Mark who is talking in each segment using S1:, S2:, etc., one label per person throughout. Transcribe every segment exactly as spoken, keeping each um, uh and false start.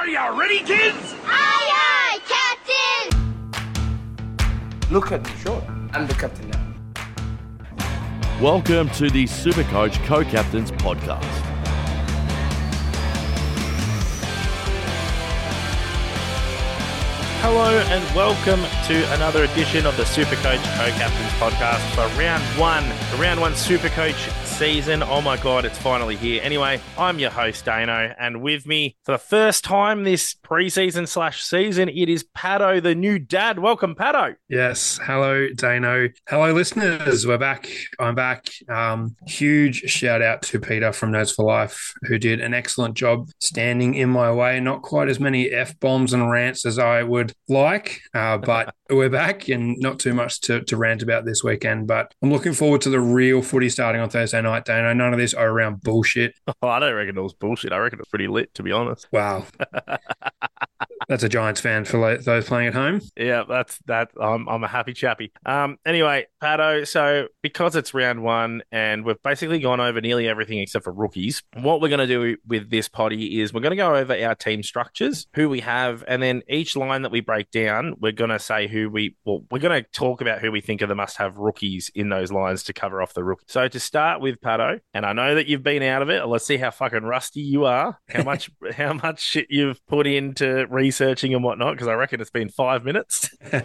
S1: Are you ready, kids?
S2: Aye, aye, Captain!
S3: Look at me, sure. I'm the captain now.
S4: Welcome to the Supercoach Co-Captains Podcast.
S5: Hello and welcome to another edition of the Supercoach Co-Captains Podcast for round one, the round one Supercoach season. Oh my God, it's finally here. Anyway, I'm your host, Dano, and with me for the first time this preseason slash season, it is Pato, the new dad. Welcome, Pato.
S6: Yes. Hello, Dano. Hello, listeners. We're back. I'm back. Um, huge shout out to Peter from Nerds for Life, who did an excellent job standing in my way. Not quite as many F-bombs and rants as I would like, uh, but we're back and not too much to, to rant about this weekend. But I'm looking forward to the real footy starting on Thursday night, Dano. None of this all-around bullshit.
S5: Oh, I don't reckon it was bullshit. I reckon it was pretty lit, to be honest.
S6: Wow. That's a Giants fan for those playing at home.
S5: Yeah, that's that. I'm I'm a happy chappy. Um, anyway, Pato. So because it's round one and we've basically gone over nearly everything except for rookies, what we're going to do with this potty is we're going to go over our team structures, who we have, and then each line that we break down, we're going to say who we. Well, we're going to talk about who we think are the must-have rookies in those lines to cover off the rookies. So to start with, Pato, and I know that you've been out of it. Let's see how fucking rusty you are. How much how much shit you've put into research. Researching and whatnot, because I reckon it's been five minutes.
S6: uh,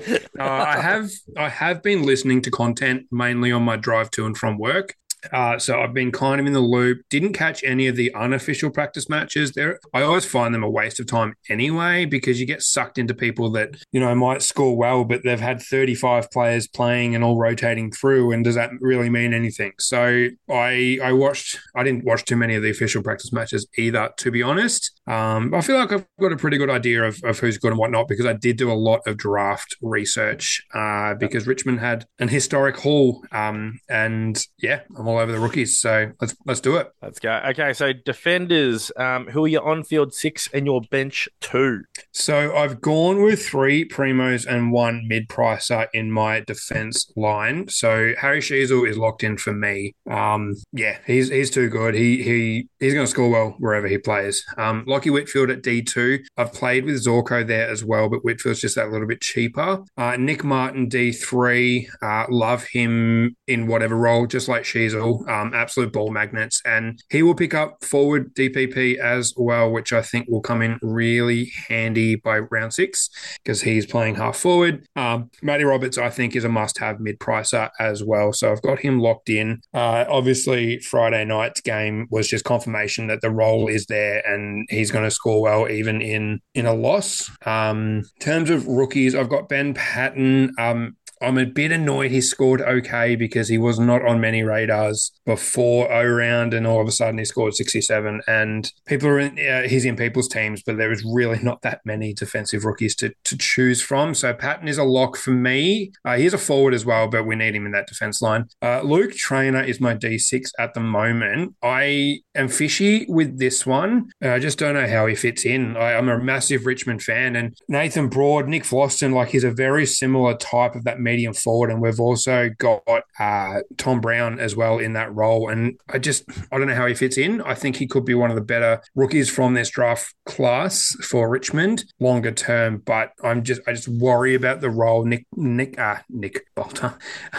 S6: I have I have been listening to content mainly on my drive to and from work. Uh, so I've been kind of in the loop. Didn't catch any of the unofficial practice matches there. I always find them a waste of time anyway, because you get sucked into people that, you know, might score well, but they've had thirty-five players playing and all rotating through. And does that really mean anything? So I I watched, I didn't watch too many of the official practice matches either, to be honest. Um, I feel like I've got a pretty good idea of, of who's good and whatnot, because I did do a lot of draft research uh, because Richmond had an historic haul. Um, and yeah, I'm all over the rookies, so let's let's do it.
S5: Let's go. Okay, so defenders, um, who are your on-field six and your bench two?
S6: So I've gone with three primos and one mid-pricer in my defence line. So Harry Sheezel is locked in for me. Um, yeah, he's he's too good. He he he's going to score well wherever he plays. Um, Lockie Whitfield at D two. I've played with Zorko there as well, but Whitfield's just that little bit cheaper. Uh, Nick Martin D three. Uh, love him in whatever role, just like Sheezel. Um, absolute ball magnets, and he will pick up forward D P P as well, which I think will come in really handy by round six because he's playing half forward. Um, Matty Roberts, I think, is a must-have mid-pricer as well, so I've got him locked in. Uh, obviously, Friday night's game was just confirmation that the role is there and he's going to score well even in in a loss. Um, in terms of rookies, I've got Ben Patton. Um, I'm a bit annoyed he scored okay because he was not on many radars before O-round, and all of a sudden he scored sixty-seven. And people are in, uh, he's in people's teams, but there is really not that many defensive rookies to, to choose from. So Patton is a lock for me. Uh, he's a forward as well, but we need him in that defense line. Uh, Luke Trainer is my D six at the moment. I am fishy with this one. I just don't know how he fits in. I, I'm a massive Richmond fan, and Nathan Broad, Nick Floston, like he's a very similar type of that medium forward, and we've also got uh, Tom Brown as well in that role, and I just I don't know how he fits in. I think he could be one of the better rookies from this draft class for Richmond longer term, but I'm just I just worry about the role. Nick Nick uh, Nick Bolter,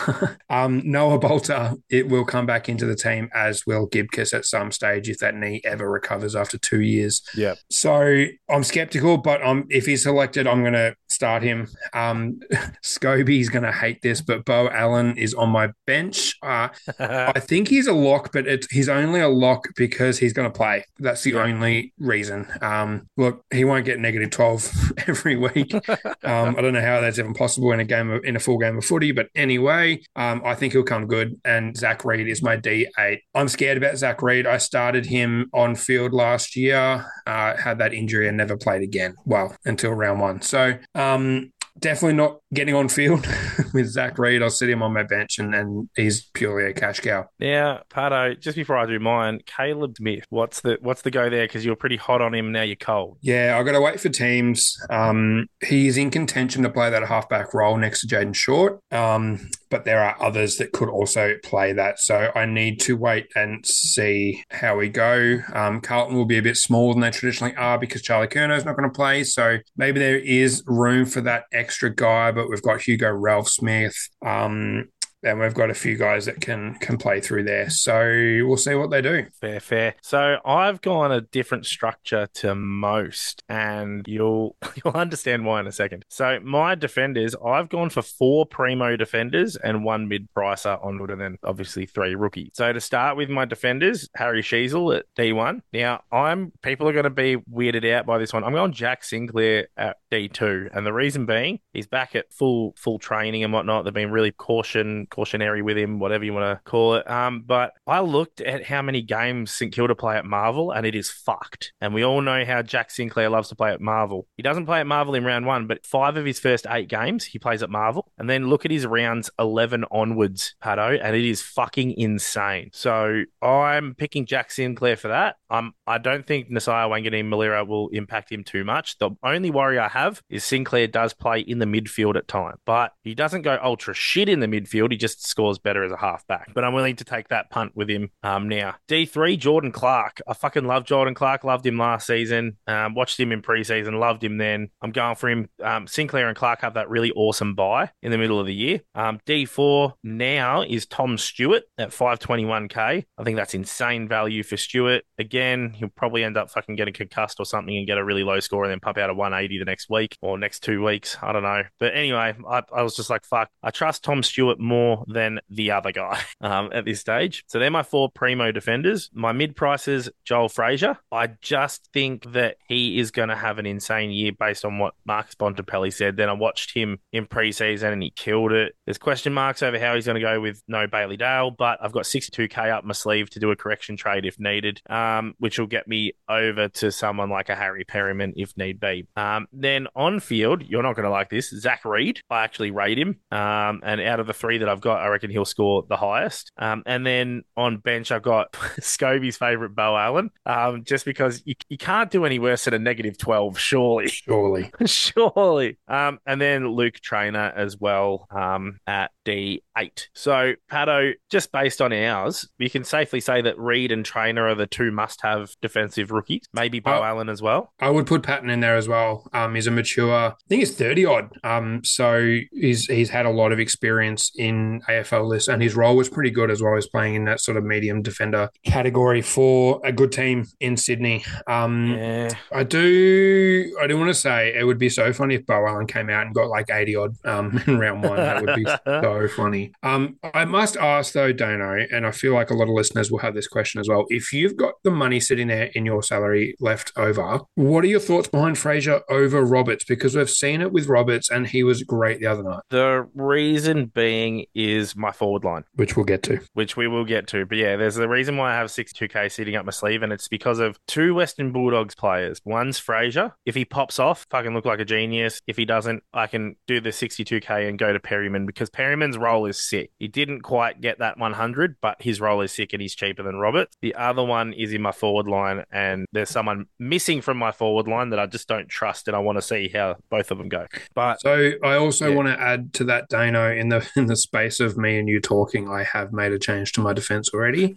S6: um, Noah Bolter, it will come back into the team, as will Gibcus at some stage if that knee ever recovers after two years.
S5: Yeah.
S6: So I'm skeptical, but um, if he's selected, I'm going to start him. Um, Scobie's going to hate this, but Bo Allen is on my bench. Uh, I think he's a lock, but it's, he's only a lock because he's going to play. That's the yeah. only reason. Um, look, he won't get negative twelve every week. Um, I don't know how that's even possible in a game of, in a full game of footy, but anyway, um, I think he'll come good. And Zach Reed is my D eight. I'm scared about Zach Reed. I started him on field last year, uh, had that injury and never played again. Well, until round one. So, um, definitely not getting on field with Zach Reed. I'll sit him on my bench, and, and he's purely a cash cow.
S5: Now, Pardo, just before I do mine, Caleb Smith, what's the what's the go there? Because you were pretty hot on him, now you're cold.
S6: Yeah, I've got to wait for teams. Um, he's in contention to play that halfback role next to Jaden Short, um, but there are others that could also play that. So I need to wait and see how we go. Um, Carlton will be a bit smaller than they traditionally are because Charlie Curno's not going to play. So maybe there is room for that extra guy, but we've got Hugo Ralphsmith. Um, And we've got a few guys that can can play through there. So we'll see what they do.
S5: Fair, fair. So I've gone a different structure to most, and you'll you'll understand why in a second. So my defenders, I've gone for four primo defenders and one mid-pricer onward, and then obviously three rookies. So to start with my defenders, Harry Sheasel at D one. Now, I'm people are going to be weirded out by this one. I'm going Jack Sinclair at D two, and the reason being he's back at full full training and whatnot. They've been really caution cautionary with him, whatever you want to call it. Um, but I looked at how many games St Kilda play at Marvel, and it is fucked. And we all know how Jack Sinclair loves to play at Marvel. He doesn't play at Marvel in round one, but five of his first eight games he plays at Marvel. And then look at his rounds eleven onwards, Paddo, and it is fucking insane. So I'm picking Jack Sinclair for that. Um, I don't think Nasiah Wanganeen-Malira will impact him too much. The only worry I have is Sinclair does play in the midfield at time, but he doesn't go ultra shit in the midfield. He just scores better as a halfback. But I'm willing to take that punt with him um, now. D three, Jordan Clark. I fucking love Jordan Clark. Loved him last season. Um, watched him in preseason. Loved him then. I'm going for him. Um, Sinclair and Clark have that really awesome bye in the middle of the year. Um, D four now is Tom Stewart at five twenty-one K. I think that's insane value for Stewart. Again, he'll probably end up fucking getting concussed or something and get a really low score and then pump out a one eighty the next week or next two weeks. I don't know. But anyway, I, I was just like, fuck, I trust Tom Stewart more than the other guy um, at this stage. So they're my four primo defenders. My mid-prices, Joel Frazier. I just think that he is going to have an insane year based on what Marcus Bontempelli said. Then I watched him in preseason and he killed it. There's question marks over how he's going to go with no Bailey Dale, but I've got sixty-two K up my sleeve to do a correction trade if needed, um, which will get me over to someone like a Harry Perryman if need be. Um, then on field, you're not going to like this, Zach Reed. I actually rate him, um, and out of the three that I've got, I reckon he'll score the highest. Um, and then on bench, I've got Scobie's favourite, Bo Allen, um, just because you, you can't do any worse than a negative twelve, surely.
S6: Surely.
S5: surely. Um, and then Luke Trainer as well um, at D eight. So, Paddo, just based on ours, you can safely say that Reed and Trainer are the two must-have defensive rookies. Maybe Bo
S6: I,
S5: Allen as well.
S6: I would put Patton in there as well. Um, he's a mature, I think he's thirty odd. Um, so he's he's had a lot of experience in A F L lists, and his role was pretty good as well as playing in that sort of medium defender category for a good team in Sydney. Um,
S5: Yeah.
S6: I do, I do want to say it would be so funny if Bo Allen came out and got like eighty odd um in round one. That would be so funny. Um, I must ask though, Dano, and I feel like a lot of listeners will have this question as well. If you've got the money sitting there in your salary left over, what are your thoughts behind Frazier over Roberts? Because we've seen it with Roberts and he was great the other night.
S5: The reason being is my forward line,
S6: which we'll get to.
S5: Which we will get to. But yeah, there's the reason why I have sixty-two K sitting up my sleeve, and it's because of two Western Bulldogs players. One's Frazier. If he pops off, fucking look like a genius. If he doesn't, I can do the sixty-two K and go to Perryman because Perryman's role is sick. He didn't quite get that one hundred, but his role is sick and he's cheaper than Roberts. The other one is in my forward line, and there's someone missing from my forward line that I just don't trust, and I want to see how both of them go. But
S6: so I also
S5: yeah.
S6: want to add to that, Dano, in the in the space of me and you talking, I have made a change to my defence already.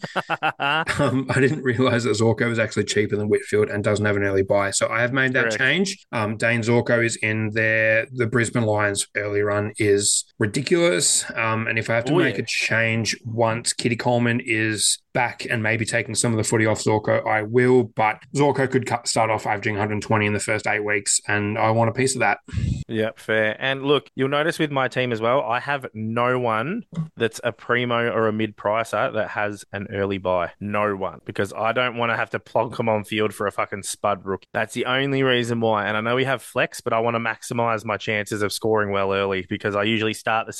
S6: um, I didn't realise that Zorko was actually cheaper than Whitfield and doesn't have an early buy, so I have made that
S5: Correct.
S6: change. Um, Dane Zorko is in there. The Brisbane Lions early run is ridiculous, um, and if I have to
S5: oh,
S6: make
S5: yeah.
S6: a change once Kitty Coleman is back and maybe taking some of the footy off Zorko, I will, but Zorko could cut, start off averaging one hundred twenty in the first eight weeks, and I want a piece of that.
S5: Yep, fair. And look, you'll notice with my team as well, I have no one that's a primo or a mid-pricer that has an early buy. No one. Because I don't want to have to plonk them on field for a fucking spud rook. That's the only reason why. And I know we have flex, but I want to maximise my chances of scoring well early because I usually start the season slow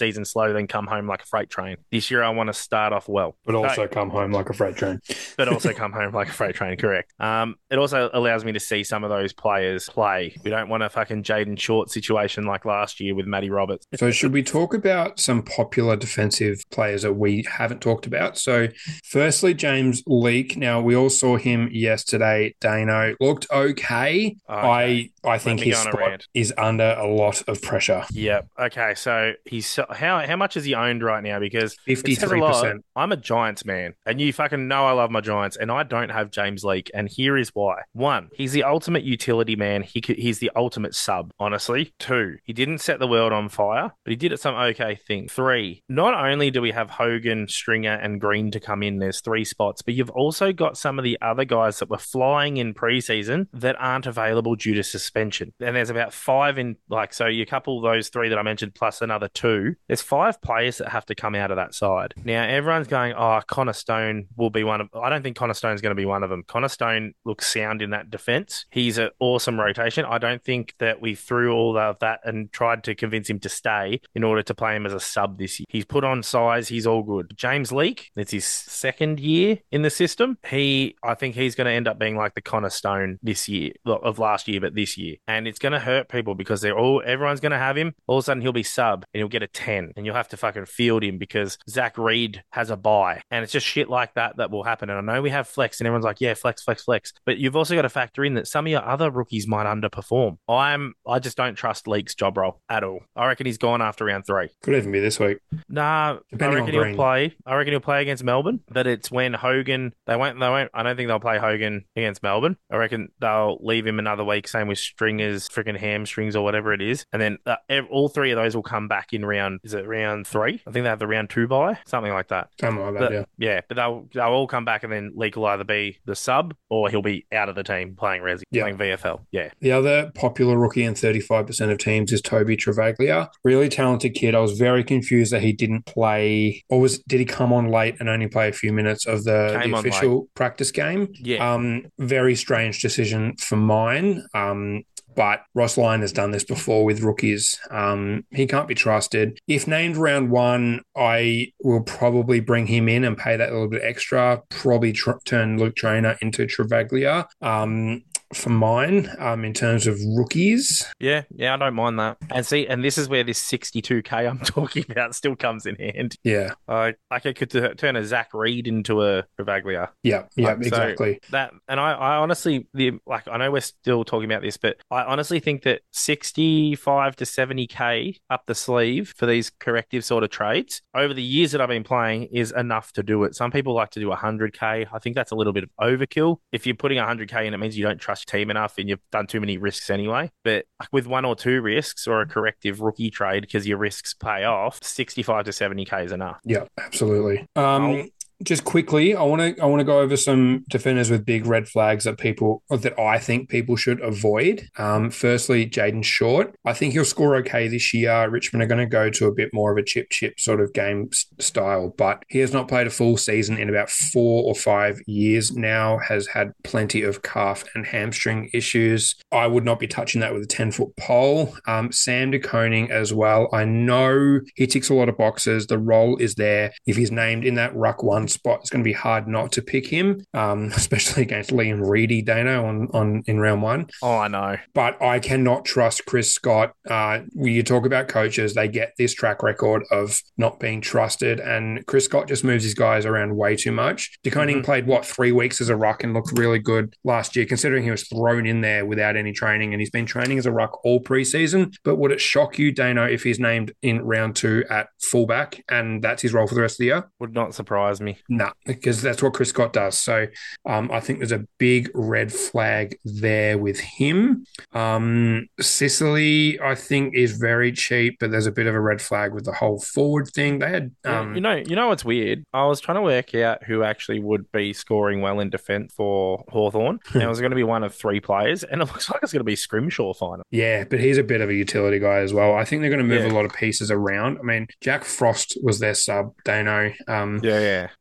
S5: slow, then come home like a freight train. This year, I want to start off well.
S6: But also
S5: So-
S6: come home like a freight train.
S5: but also come home like a freight train, correct. Um, it also allows me to see some of those players play. We don't want a fucking Jaden Short situation like last year with Matty Roberts.
S6: So should we talk about some popular defensive players that we haven't talked about? So firstly, James Leake. Now, we all saw him yesterday. Dano looked okay.
S5: Okay.
S6: I I think
S5: me
S6: his
S5: go on a
S6: spot
S5: rant.
S6: is under a lot of pressure.
S5: Yep. Okay. So he's so, how how much is he owned right now? Because it says a
S6: fifty-three
S5: lot.
S6: percent.
S5: I'm a Giants man, and you fucking know I love my Giants, and I don't have James Leake, and here is why. One, he's the ultimate utility man. He could, he's the ultimate sub, honestly. Two, he didn't set the world on fire, but he did it some okay thing. Three, not only do we have Hogan, Stringer, and Green to come in, there's three spots, but you've also got some of the other guys that were flying in preseason that aren't available due to suspension. And there's about five in, like, so you couple those three that I mentioned plus another two, there's five players that have to come out of that side. Now, everyone's going, oh, Connor Stone will be one of, I don't think Connor Stone's going to be one of them. Connor Stone looks sound in that defense. He's an awesome rotation. I don't think that we threw all of that and tried to convince him to stay in order to play him as a sub this year. He's put on size. He's all good. James Leake, it's his second year in the system. He, I think he's going to end up being like the Connor Stone this year, of last year, but this year. And it's going to hurt people because they're all, everyone's going to have him. All of a sudden he'll be sub and he'll get a ten and you'll have to fucking field him because Zach Reed has a bye. And it's just shit like that that will happen. And I know we have flex and everyone's like, yeah, flex, flex, flex. But you've also got to factor in that some of your other rookies might underperform. I'm, I just don't trust Leake's job role at all. I reckon he's gone after round three.
S6: Could even be this week.
S5: Nah,
S6: Depending
S5: I
S6: on
S5: reckon he'll
S6: Green.
S5: play. I reckon he'll play against Melbourne, but it's when Hogan, they won't, they won't, I don't think they'll play Hogan against Melbourne. I reckon they'll leave him another week, same with Stringers, freaking hamstrings or whatever it is. And then uh, ev- all three of those will come back in round, is it round three? I think they have the round two bye, something like that.
S6: Something like that,
S5: But,
S6: yeah.
S5: yeah, but they'll they'll all come back and then Leake will either be the sub or he'll be out of the team playing Resi,
S6: Yeah.
S5: playing V F L. Yeah.
S6: The other popular rookie in thirty-five percent of teams is Toby Travaglia. Really talented kid. I was very confused that he didn't play, or was did he come on late and only play a few minutes of the,
S5: Came
S6: the
S5: on
S6: official practice game?
S5: Yeah.
S6: Um, very strange decision for mine. Um, But Ross Lyon has done this before with rookies. Um, he can't be trusted. If named round one, I will probably bring him in and pay that little bit extra. Probably tr- turn Luke Trainer into Travaglia. Um, for mine, um, in terms of rookies.
S5: Yeah, yeah, I don't mind that. And see, and this is where this sixty-two K I'm talking about still comes in hand.
S6: Yeah,
S5: I like I could t- turn a Zach Reed into a Travaglia.
S6: yeah, yeah,
S5: Like, so
S6: exactly.
S5: that, and I, I honestly, the like, I know we're still talking about this, but I honestly think that sixty-five to seventy K up the sleeve for these corrective sort of trades over the years that I've been playing is enough to do it. Some people like to do one hundred K. I think that's a little bit of overkill. If you're putting one hundred K in, it means you don't trust your team enough and you've done too many risks anyway. But with one or two risks or a corrective rookie trade, because your risks pay off, sixty-five to seventy K is enough.
S6: Yeah, absolutely. Um,
S5: I'll-
S6: just quickly, I want to I want to go over some defenders with big red flags that people or that I think people should avoid. Um, firstly, Jaden Short. I think he'll score okay this year. Richmond are going to go to a bit more of a chip chip sort of game s- style, but he has not played a full season in about four or five years now. Has had plenty of calf and hamstring issues. I would not be touching that with a ten foot pole. Um, Sam de Koning as well. I know he ticks a lot of boxes. The role is there. If he's named in that ruck one spot, it's going to be hard not to pick him, um, especially against Liam Reedy, Dano, on, on in round one.
S5: Oh, I know.
S6: But I cannot trust Chris Scott. Uh, when you talk about coaches, they get this track record of not being trusted, and Chris Scott just moves his guys around way too much. De Koning
S5: Mm-hmm.
S6: played, what, three weeks as a ruck and looked really good last year, considering he was thrown in there without any training, and he's been training as a ruck all preseason. But would it shock you, Dano, if he's named in round two at fullback and that's his role for the rest of the year?
S5: Would not surprise me.
S6: No, because that's what Chris Scott does. So um, I think there's a big red flag there with him. Um, Sicily, I think, is very cheap, but there's a bit of a red flag with the whole forward thing. They had, um,
S5: you know, you know what's weird? I was trying to work out who actually would be scoring well in defence for Hawthorn. And it was going to be one of three players, and it looks like it's going to be Scrimshaw final.
S6: yeah, but he's a bit of a utility guy as well. I think they're going to move
S5: Yeah.
S6: a lot of pieces around. I mean, Jack Frost was their sub, Dano. Um,
S5: Yeah, yeah.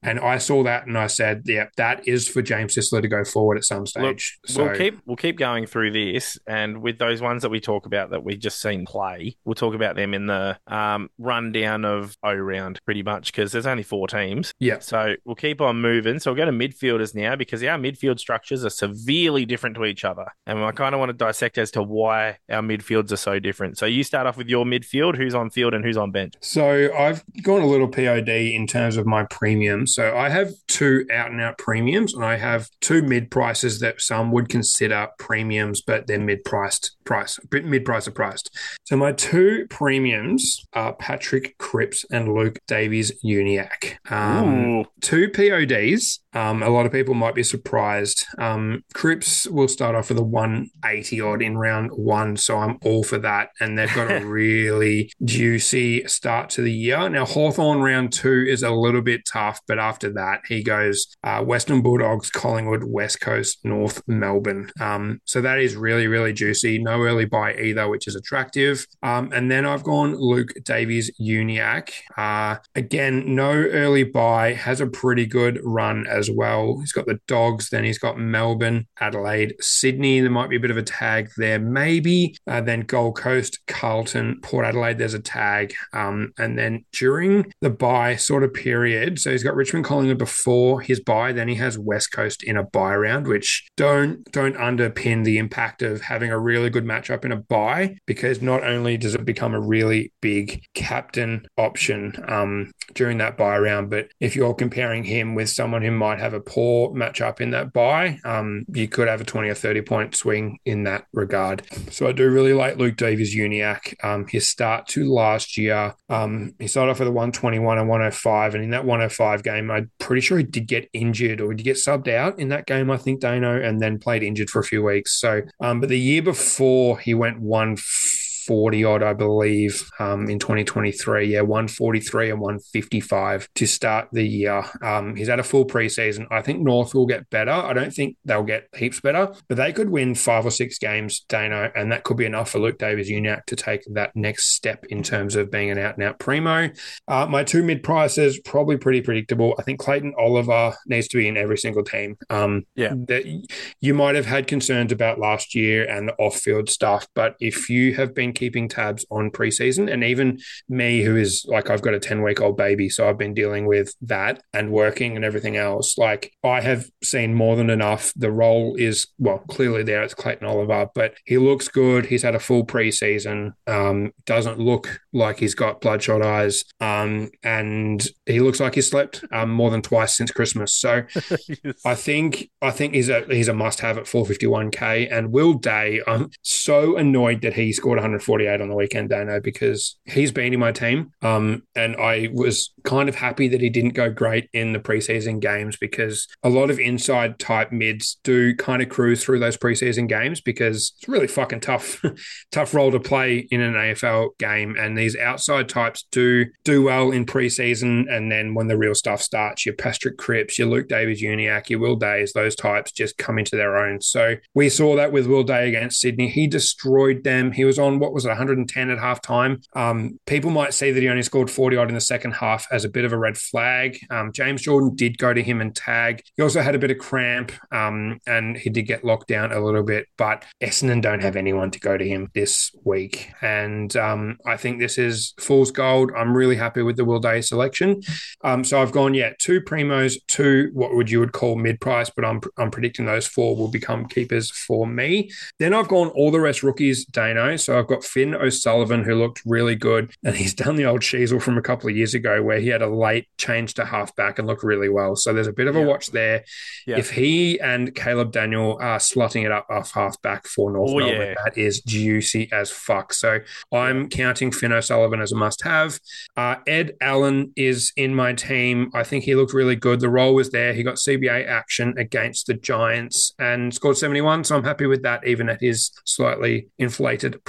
S6: and I saw that and I said, yeah, that is for James Sisler to go forward at some stage.
S5: Look,
S6: so
S5: we'll keep we'll keep going through this, and with those ones that we talk about that we just seen play, we'll talk about them in the um, rundown of O round pretty much because there's only four teams.
S6: Yeah.
S5: So we'll keep on moving. So we'll go to midfielders now because our midfield structures are severely different to each other, and I kind of want to dissect as to why our midfields are so different. So you start off with your midfield, who's on field and who's on bench.
S6: So I've gone a little P O D in terms of my premiums. So I have two out and out premiums, and I have two mid prices that some would consider premiums, but they're mid priced price, mid price of priced. So my two premiums are Patrick Cripps and Luke Davies-Uniacke. Um, two P O Ds. Um, a lot of people might be surprised. Um, Cripps will start off with a one eighty odd in round one, so I'm all for that. And they've got a really juicy start to the year. Now, Hawthorn round two is a little bit tough, but after that, he goes uh, Western Bulldogs, Collingwood, West Coast, North Melbourne. Um, so that is really, really juicy. No early buy either, which is attractive. Um, and then I've gone Luke Davies-Uniacke. Uh, again, no early buy, has a pretty good run as well. He's got the Dogs, then he's got Melbourne, Adelaide, Sydney. There might be a bit of a tag there, maybe. Uh, then Gold Coast, Carlton, Port Adelaide, there's a tag. Um, and then during the buy sort of period, so he's got Richmond, Collingwood before his buy, then he has West Coast in a buy round, which don't don't underpin the impact of having a really good matchup in a buy, because not only does it become a really big captain option um, during that buy round, but if you're comparing him with someone who might have a poor matchup in that buy, um, you could have a twenty or thirty point swing in that regard. So I do really like Luke Davies-Uniacke. Um, his start to last year, um, he started off with a one twenty-one and one oh five, and in that one oh five game, I'm pretty sure he did get injured or did get subbed out in that game, I think, Dano, and then played injured for a few weeks. So, um, but the year before, he went one forty odd, I believe, um, in twenty twenty-three. Yeah, one forty-three and one fifty-five to start the year. Um, he's had a full preseason. I think North will get better. I don't think they'll get heaps better, but they could win five or six games, Dano, and that could be enough for Luke Davies-Uniacke to take that next step in terms of being an out-and-out primo. Uh, my two mid-prices, probably pretty predictable. I think Clayton Oliver needs to be in every single team. Um,
S5: yeah.
S6: That you might have had concerns about last year and the off-field stuff, but if you have been keeping tabs on preseason, and even me, who is like, I've got a ten week old baby, so I've been dealing with that and working and everything else. Like, I have seen more than enough. The role is, well, clearly there. It's Clayton Oliver, but he looks good. He's had a full preseason. Um, doesn't look like he's got bloodshot eyes. Um, and he looks like he's slept um, more than twice since Christmas. So yes. I think, I think he's a, he's a must have at four fifty-one K. And Will Day, I'm so annoyed that he scored one forty-eight on the weekend, Dano, because he's been in my team. Um, and I was kind of happy that he didn't go great in the preseason games, because a lot of inside type mids do kind of cruise through those preseason games, because it's really fucking tough, tough role to play in an A F L game. And these outside types do do well in preseason. And then when the real stuff starts, your Patrick Cripps, your Luke Davies-Uniacke, your Will Days, those types just come into their own. So we saw that with Will Day against Sydney. He destroyed them. He was on, what was it, one hundred ten at halftime. Um, people might see that he only scored forty odd in the second half as a bit of a red flag. Um, James Jordan did go to him and tag. He also had a bit of cramp, um, and he did get locked down a little bit, but Essendon don't have anyone to go to him this week. And um, I think this is fool's gold. I'm really happy with the Will Day selection. Um, so I've gone, yeah, two primos, two what would you would call mid-price, but I'm, I'm predicting those four will become keepers for me. Then I've gone all the rest rookies, Dano. So I've got Finn O'Sullivan, who looked really good, and he's done the old Sheasel from a couple of years ago where he had a late change to halfback and looked really well. So there's a bit of a yeah. watch there. Yeah. If he and Caleb Daniel are slotting it up off halfback for North oh, Melbourne, yeah. that is juicy as fuck. So I'm counting Finn O'Sullivan as a must-have. Uh, Ed Allen is in my team. I think he looked really good. The role was there. He got C B A action against the Giants and scored seventy-one, so I'm happy with that, even at his slightly inflated price.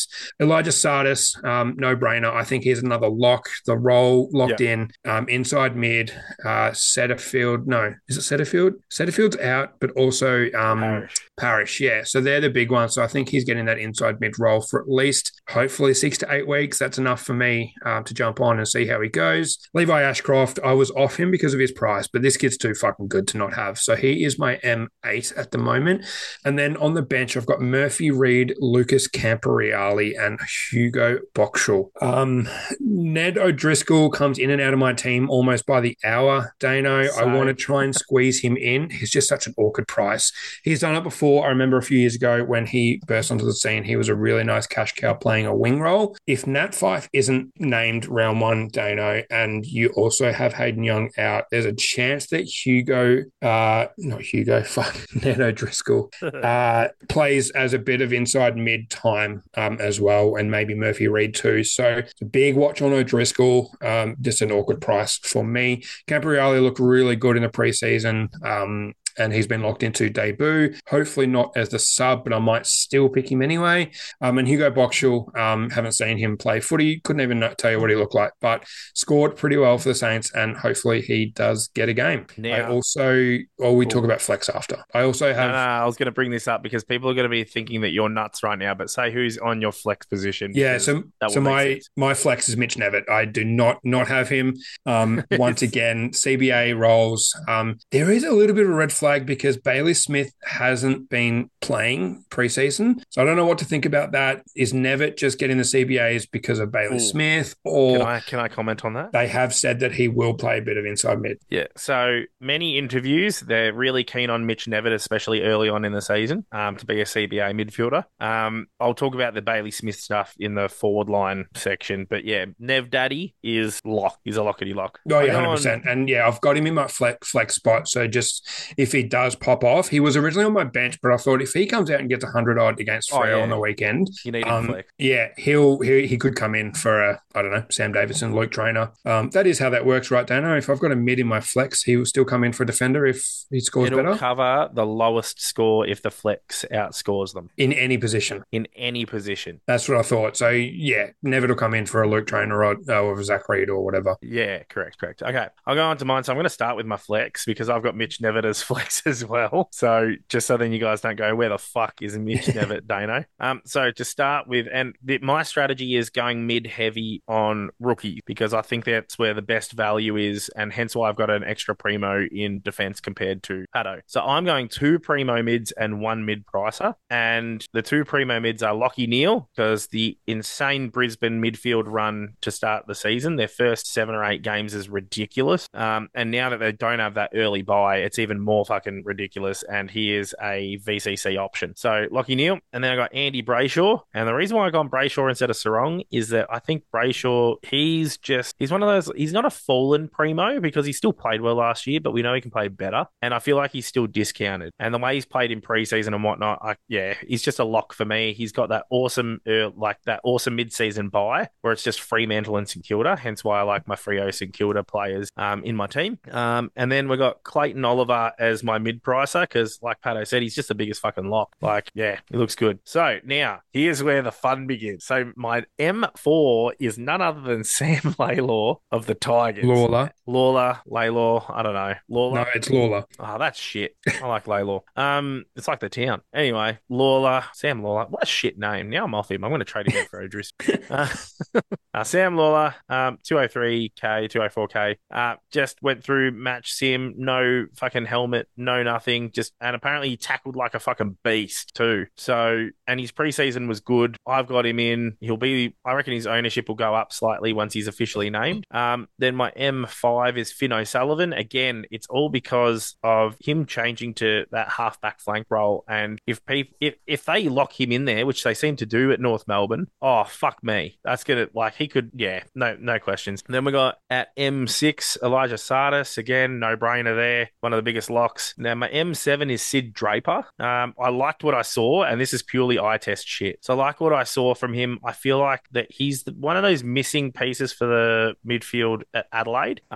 S6: price. Elijah Sardis, um, no brainer. I think he's another lock. The role locked
S5: Yeah.
S6: in, um, inside mid. Uh, Setterfield, no, is it Setterfield? Setterfield's out, but also um,
S5: Parish.
S6: Parish, yeah. So they're the big ones. So I think he's getting that inside mid role for at least, hopefully, six to eight weeks. That's enough for me um, to jump on and see how he goes. Levi Ashcroft, I was off him because of his price, but this kid's too fucking good to not have. So he is my M eight at the moment. And then on the bench, I've got Murphy Reed, Lucas Camporeale, and Hugo Boxall. Um, Ned O'Driscoll comes in and out of my team almost by the hour, Dano.
S5: So-
S6: I want to try and squeeze him in. He's just such an awkward price. He's done it before. I remember a few years ago when he burst onto the scene, he was a really nice cash cow playing a wing role. If Nat Fife isn't named round one, Dano, and you also have Hayden Young out, there's a chance that Hugo, uh, not Hugo, fuck, Ned O'Driscoll, uh, plays as a bit of inside mid time um, as well, and maybe Murphy Reed too. So it's a big watch on O'Driscoll, um, just an awkward price for me. Camporeale looked really good in the preseason. Um, and he's been locked into debut. Hopefully not as the sub, but I might still pick him anyway. Um, and Hugo Boxall, um, haven't seen him play footy. Couldn't even tell you what he looked like, but scored pretty well for the Saints, and hopefully he does get a game.
S5: Now-
S6: I also, or we talk about flex after. I also
S5: No,
S6: have...
S5: no, I was going to bring this up because people are going to be thinking that you're nuts right now, but say who's on your flex position.
S6: Yeah,
S5: because
S6: so
S5: that
S6: so
S5: will make
S6: my
S5: sense.
S6: my flex is Mitch Nevitt. I do not not have him. Um, once again, C B A roles. Um, there is a little bit of a red flag because Bailey Smith hasn't been playing preseason, so I don't know what to think about that. Is Nevitt just getting the C B As because of Bailey
S5: Ooh.
S6: Smith, or
S5: Can I can I comment on that?
S6: they have said that he will play a bit of inside mid?
S5: Yeah, so many interviews, they're really keen on Mitch Nevitt, especially early on in the season, um, to be a C B A midfielder. Um, I'll talk about the Bailey Smith stuff in the forward line section, but yeah, Nev Daddy is lock. He's a lockety lock.
S6: Oh,
S5: I
S6: yeah,
S5: go
S6: one hundred
S5: on-
S6: percent. And yeah, I've got him in my flex, flex spot. So just if he does pop off, he was originally on my bench, but I thought if he comes out and gets one hundred odd against
S5: Oh,
S6: Freo
S5: yeah.
S6: on the weekend,
S5: You need him
S6: um,
S5: flex.
S6: yeah, he'll he, he could come in for a, I don't know, Sam Davidson, Luke Trainer. Um, that is how that works, right, Dano? If I've got a mid in my flex, he will still come in for a defender if he scores
S5: It'll
S6: better
S5: cover the lowest score if the flex outscores them
S6: in any position.
S5: in any position.
S6: That's what I thought. So yeah, Nevitt will come in for a Luke Trainer or, or a Zach Reed or whatever.
S5: Yeah, correct, correct. Okay, I'll go on to mine. So I'm going to start with my flex because I've got Mitch Nevitt as flex as well. So just so then you guys don't go, where the fuck is Mitch Nevitt, Dano? Um, so to start with, and the, my strategy is going mid heavy on rookie because I think that's where the best value is, and hence why I've got an extra primo in defense compared to Paddo. So I'm going two primo mids and one mid pricer, and the two primo mids are Lockie Neal because the insane Brisbane midfield run to start the season, their first seven or eight games is ridiculous. Um, and now that they don't have that early buy, it's even more fucking ridiculous. And he is a V C C option. So Lockie Neal, and then I got Andy Brayshaw. And the reason why I got Brayshaw instead of Sarong is that I think Brayshaw, he's just, he's one of those, he's not a fallen primo because he still played well last year, but we know he can play better. And I feel like he's still discounted. And the way he's played in preseason and whatnot, I, yeah, he's just a lock for me. He's got that awesome, uh, like that awesome mid-season buy where it's just Fremantle and St Kilda. Hence why I like my Freo St Kilda players um, in my team. Um, and then we got Clayton Oliver as my mid-pricer because, like Pato said, he's just the biggest fucking lock. Like, yeah, he looks good. So now here's where the fun begins. So my M four is none other than Sam Laylor of the Tigers.
S6: Lawler.
S5: Lawler, Laylor, I don't know. Lawler.
S6: No, it's Lawler.
S5: Oh, that's shit. I like Laylor. Um, it's like the town. Anyway, Lawler, Sam Lawler. What a shit name. Now I'm off him. I'm going to trade him out for Odris. Uh, uh, Sam Lawler, um, two oh three K, two oh four K. Uh, just went through match sim, no fucking helmet, no nothing. Just and apparently he tackled like a fucking beast too. So and his preseason was good. I've got him in. He'll be. I reckon his ownership will go up slightly once he's officially named. Um, then my M five is Finn O'Sullivan. Again, it's all because of him changing to that half-back flank role. And if people, if, if they lock him in there, which they seem to do at North Melbourne, oh, fuck me. That's going to, like, he could, yeah, no no questions. Then we got at M six, Elijah Sardis. Again, no-brainer there. One of the biggest locks. Now, my M seven is Sid Draper. Um, I liked what I saw, and this is purely eye test shit. So I like what I saw from him. I feel like that he's the, one of those missing pieces for the midfield at Adelaide. Um,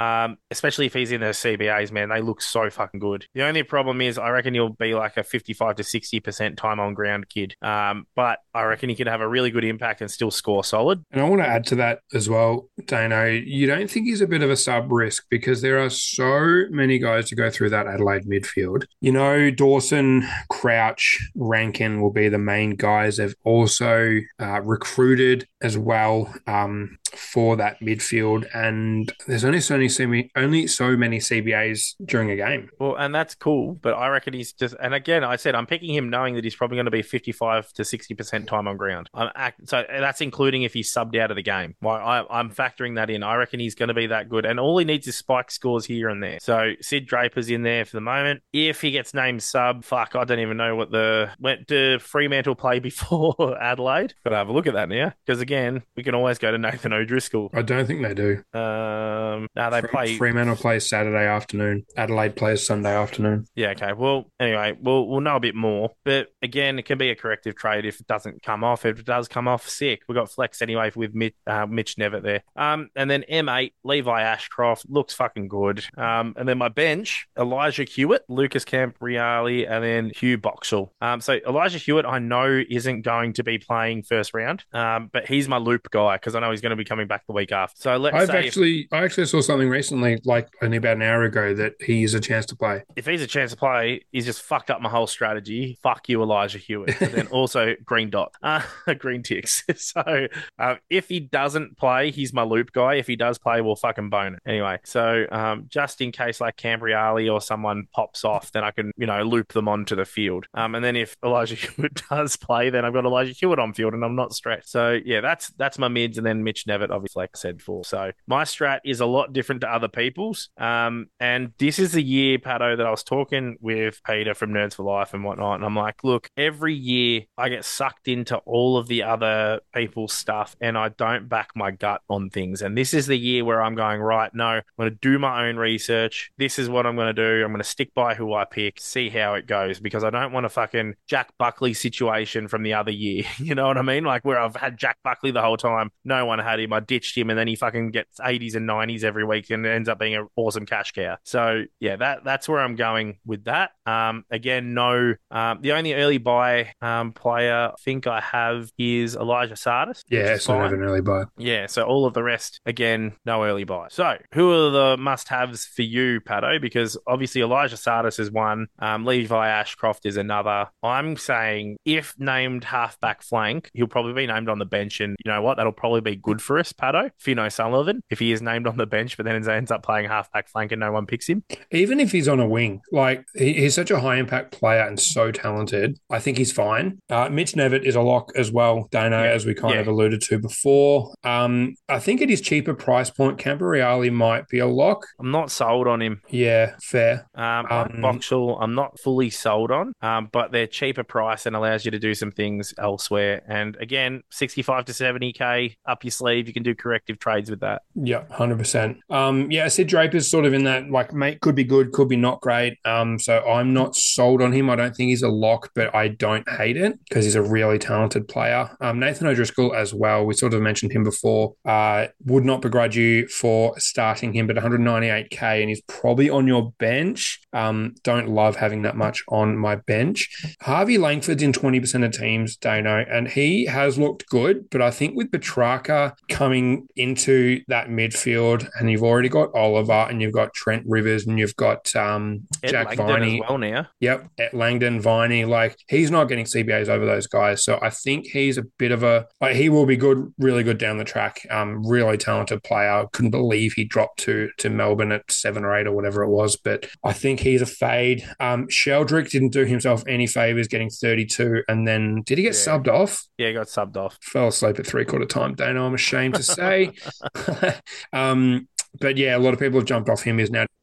S5: Um, especially if he's in the C B As, man, they look so fucking good. The only problem is I reckon he'll be like a fifty-five to sixty percent time on ground kid. Um, but I reckon he could have a really good impact and still score solid.
S6: And I want to add to that as well, Dano, you don't think he's a bit of a sub risk because there are so many guys to go through that Adelaide midfield. You know, Dawson, Crouch, Rankin will be the main guys. They've also uh, recruited as well um, for that midfield, and there's only so many semi, only so many C B As during a game.
S5: Well, and that's cool, but I reckon he's just. And again, I said I'm picking him knowing that he's probably going to be fifty-five to sixty percent time on ground. I'm act, so that's including if he's subbed out of the game. Well, I, I'm factoring that in. I reckon he's going to be that good, and all he needs is spike scores here and there. So Sid Draper's in there for the moment. If he gets named sub, fuck, I don't even know what the went to Fremantle play before Adelaide. Got to have a look at that now, because again, we can always go to Nathan O'Driscoll.
S6: I don't think they do.
S5: Um, no, they
S6: Fre-
S5: play.
S6: Fremantle plays Saturday afternoon. Adelaide plays Sunday afternoon.
S5: Yeah, okay. Well, anyway, we'll we'll know a bit more. But again, it can be a corrective trade if it doesn't come off. If it does come off, sick. We got flex anyway with Mitch, uh, Mitch Nevitt there. Um, and then M eight, Levi Ashcroft looks fucking good. Um, and then my bench, Elijah Hewitt, Lucas Campriali, and then Hugh Boxall. Um, so Elijah Hewitt, I know isn't going to be playing first round. Um, but he's my loop guy because I know he's going to be coming back the week after. So let's
S6: I've
S5: say
S6: actually,
S5: if,
S6: I actually saw something recently, like only about an hour ago, that he is a chance to play.
S5: if he's a chance to play, he's just fucked up my whole strategy. Fuck you, Elijah Hewitt. But then also green dot, uh, green ticks. So um, if he doesn't play, he's my loop guy. If he does play, we'll fucking bone it. Anyway, so um, just in case like Cambriali or someone pops off, then I can, you know, loop them onto the field. Um, and then if Elijah Hewitt does play, then I've got Elijah Hewitt on field and I'm not stretched. So yeah, that's that's my mids, and then Mitch Nevitt, obviously, like I said before. So my strat is a lot different to other people's. Um, and this is the year, Pato, that I was talking with Peter from Nerds for Life and whatnot, and I'm like, look, every year I get sucked into all of the other people's stuff and I don't back my gut on things. And this is the year where I'm going, right, no, I'm going to do my own research. This is what I'm going to do. I'm going to stick by who I pick, see how it goes, because I don't want a fucking Jack Buckley situation from the other year. You know what I mean? Like where I've had Jack Buckley the whole time. No one had him. I ditched him and then he fucking gets eighties and nineties every week and ends up being an awesome cash cow. So yeah, that that's where I'm going with that. Um, again, no, um, the only early buy um, player I think I have is Elijah Sardis.
S6: Yeah, so I have an early buy.
S5: Yeah, so all of the rest, again, no early buy. So who are the must-haves for you, Pato? Because obviously Elijah Sardis is one, um, Levi Ashcroft is another. I'm saying if named halfback flank, he'll probably be named on the bench, and you know what? That'll probably be good for us, Pato. Fino Sullivan, if he is named on the bench, but then ends up playing halfback flank and no one picks him.
S6: Even if he's on a wing, like he, he's such a high-impact player and so talented, I think he's fine. Uh, Mitch Nevitt is a lock as well, Dano,
S5: Yeah.
S6: as we kind
S5: Yeah.
S6: of alluded to before. Um, I think at his cheaper price point, Cambriali might be a lock.
S5: I'm not sold on him.
S6: Yeah, fair.
S5: Um,
S6: Um,
S5: Boxall, I'm not fully sold on, um, but they're cheaper price and allows you to do some things elsewhere. And again, sixty-five to seventy K up your sleeve. You can do corrective trades with that.
S6: Yeah, one hundred percent. Um, yeah, Sid Draper's sort of in that, like, mate, could be good, could be not great. Um, so I'm not sold on him. I don't think he's a lock, but I don't hate it because he's a really talented player. Um, Nathan O'Driscoll as well. We sort of mentioned him before. Uh, would not begrudge you for starting him, but one hundred ninety-eight K, and he's probably on your bench. Um, don't love having that much on my bench. Harvey Langford's in twenty percent of teams, Dano, and he has looked good, but I think with Petrarca coming into that midfield, and you've already got Oliver, and you've got Trent Rivers, and you've got um,
S5: Ed
S6: Jack
S5: Langdon
S6: Viney.
S5: as well now.
S6: Yep, at Langdon, Viney, like he's not getting C B As over those guys. So I think he's a bit of a, like, he will be good, really good down the track. Um, really talented player. Couldn't believe he dropped to to Melbourne at seven or eight or whatever it was. But I think he's a fade. Um, Sheldrick didn't do himself any favors getting thirty-two, and then did he get
S5: Yeah.
S6: subbed off?
S5: Yeah, he got subbed off.
S6: Fell asleep at three quarter time. Dano, I'm ashamed to say. um, but yeah, a lot of people have jumped off him. He's now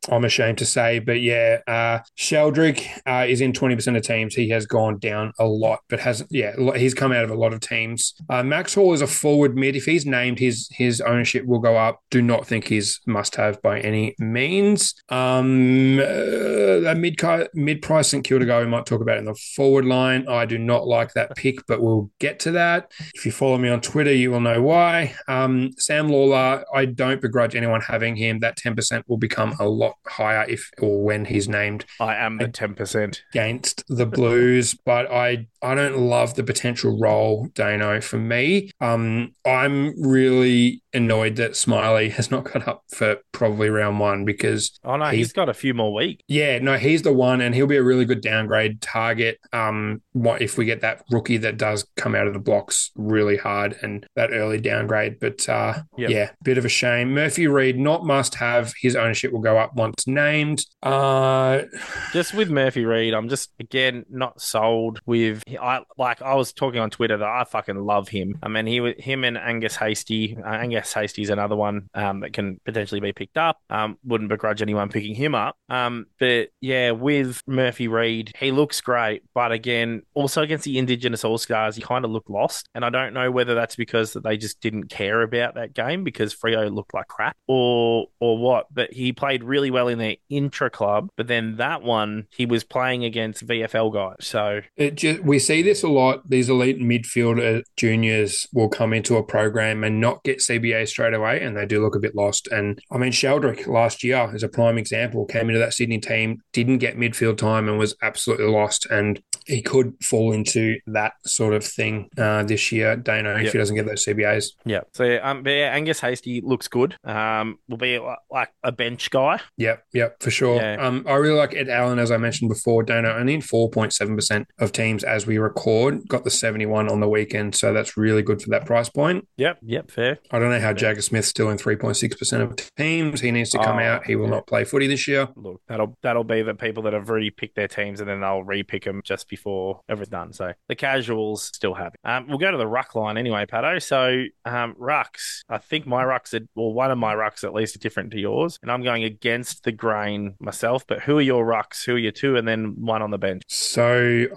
S6: I'm ashamed to say, but yeah, uh, Sheldrick uh, is in twenty percent of teams. He has gone down a lot, but hasn't. Yeah, he's come out of a lot of teams. Uh, Max Hall is a forward mid. If he's named, his his ownership will go up. Do not think he's must have by any means. Um, uh, mid mid price St Kilda guy we might talk about in the forward line. I do not like that pick, but we'll get to that. If you follow me on Twitter, you will know why. Um, Sam Lawler, I don't begrudge anyone having him. That ten percent will become a lot higher if or when he's named.
S5: I am the ten percent
S6: against the Blues, but I I don't love the potential role, Dano. For me, um, I'm really annoyed that Smiley has not got up for probably round one because
S5: oh no, he's, he's got a few more weeks.
S6: Yeah, no, he's the one, and he'll be a really good downgrade target. Um, what if we get that rookie that does come out of the blocks really hard and that early downgrade? But uh, yep. yeah, bit of a shame. Murphy Reed, not must have. His ownership will go up once named. Uh,
S5: just with Murphy Reed, I'm just again not sold with. I like I was talking on Twitter that I fucking love him. I mean, he him and Angus Hasty. Uh, Angus Hasty's another one um, that can potentially be picked up. Um, wouldn't begrudge anyone picking him up. Um, but yeah, with Murphy Reed, he looks great, but again, also against the Indigenous All Stars, he kind of looked lost, and I don't know whether that's because that they just didn't care about that game because Freo looked like crap, or or what. But he played really well in their intra club, but then that one he was playing against V F L guys. So
S6: it just, we see this a lot. These elite midfielder juniors will come into a program and not get C B A straight away, and they do look a bit lost. And I mean, Sheldrick last year is a prime example. Came into that Sydney team, didn't get midfield time, and was absolutely lost. And he could fall into that sort of thing uh, this year, Dano,
S5: yep.
S6: if he doesn't get those C B As.
S5: Yeah. So um, but yeah, Angus Hasty looks good. Um, will be like a bench guy.
S6: Yep, yep, for sure. Yeah. Um, I really like Ed Allen, as I mentioned before. Dano, only in four point seven percent of teams as we record. Got the seventy-one on the weekend, so that's really good for that price point.
S5: Yep, yep, fair.
S6: I don't know how
S5: fair.
S6: Jagger Smith's still in three point six percent of teams. He needs to come oh, out. He will yeah. not play footy this year.
S5: Look, that'll that'll be the people that have already picked their teams and then they'll re-pick them just before everything's done. So the casuals still have it. Um, we'll go to the ruck line anyway, Pato. So um, rucks, I think my rucks are, well, one of my rucks at least are different to yours, and I'm going against the grain myself. But who are your rucks? Who are your two, and then one on the bench?
S6: So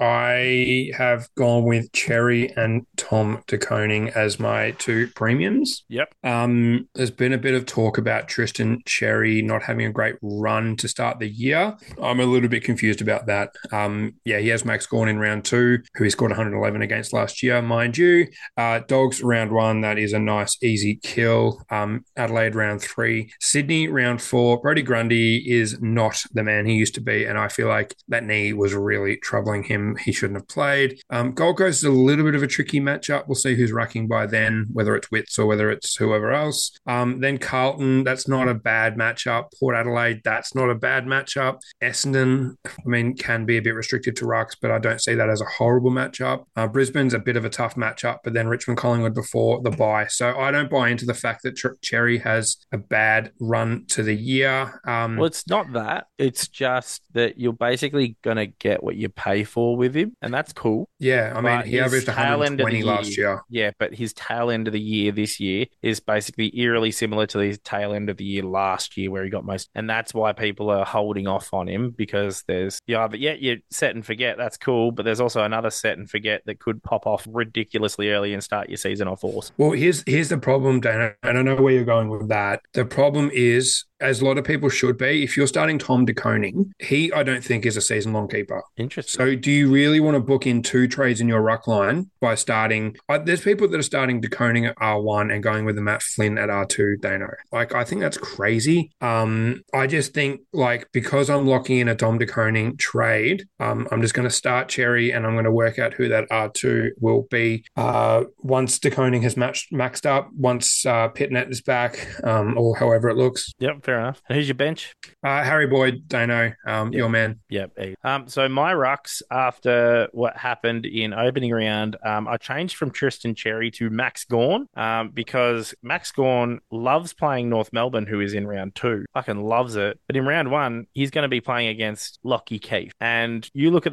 S6: I have gone with Cherry and Tom De Koning as my two premiums.
S5: Yep.
S6: Um, there's been a bit of talk about Tristan Cherry not having a great run to start the year. I'm a little bit confused about that. Um, yeah, he has Max Gawn in round two, who he scored one hundred eleven against last year, mind you. Uh, Dogs round one, that is a nice easy kill. Um, Adelaide round three. Sydney round four. Brody Grundy is not the man he used to be, and I feel like that knee was really troubling him. He shouldn't have played. Um, Gold Coast is a little bit of a tricky matchup. We'll see who's rucking by then, whether it's Wits or whether it's whoever else. Um, then Carlton, that's not a bad matchup. Port Adelaide, that's not a bad matchup. Essendon, I mean, can be a bit restricted to rucks, but I don't see that as a horrible matchup. Uh, Brisbane's a bit of a tough matchup, but then Richmond Collingwood before the bye. So I don't buy into the fact that Ch- Cherry has a bad run to the year. Um,
S5: well, it's not that. It's just that you're basically going to get what you pay for with him, and that's cool.
S6: Yeah, I mean, but he averaged one hundred twenty last year.
S5: Yeah, but his tail end of the year this year is basically eerily similar to the tail end of the year last year where he got most, and that's why people are holding off on him, because there's, yeah, but yeah, you set and forget, that's cool, but there's also another set and forget that could pop off ridiculously early and start your season off force.
S6: Well, here's here's the problem, Dana, and I know where you're going with that. The problem is, as a lot of people should be, if you're starting Tom De Koning, he, I don't think, is a season-long keeper.
S5: Interesting.
S6: So do you really want to book in two trades in your ruck line by starting... Uh, there's people that are starting De Koning at R one and going with the Matt Flynn at R two, Dano. Like, I think that's crazy. Um, I just think, like, because I'm locking in a Tom De Koning trade, um, I'm just going to start Cherry and I'm going to work out who that R two will be. Uh, once De Koning has matched, maxed up, once uh, Pitnet is back, um, or however it looks.
S5: Yep. Fair enough. And who's your bench?
S6: Uh, Harry Boyd, Dano, um,
S5: yep.
S6: your man.
S5: Yep. Um, so my rucks after what happened in opening round, um, I changed from Tristan Cherry to Max Gawn um, because Max Gawn loves playing North Melbourne, who is in round two. Fucking loves it. But in round one, he's going to be playing against Lockie Keefe. And you look at the break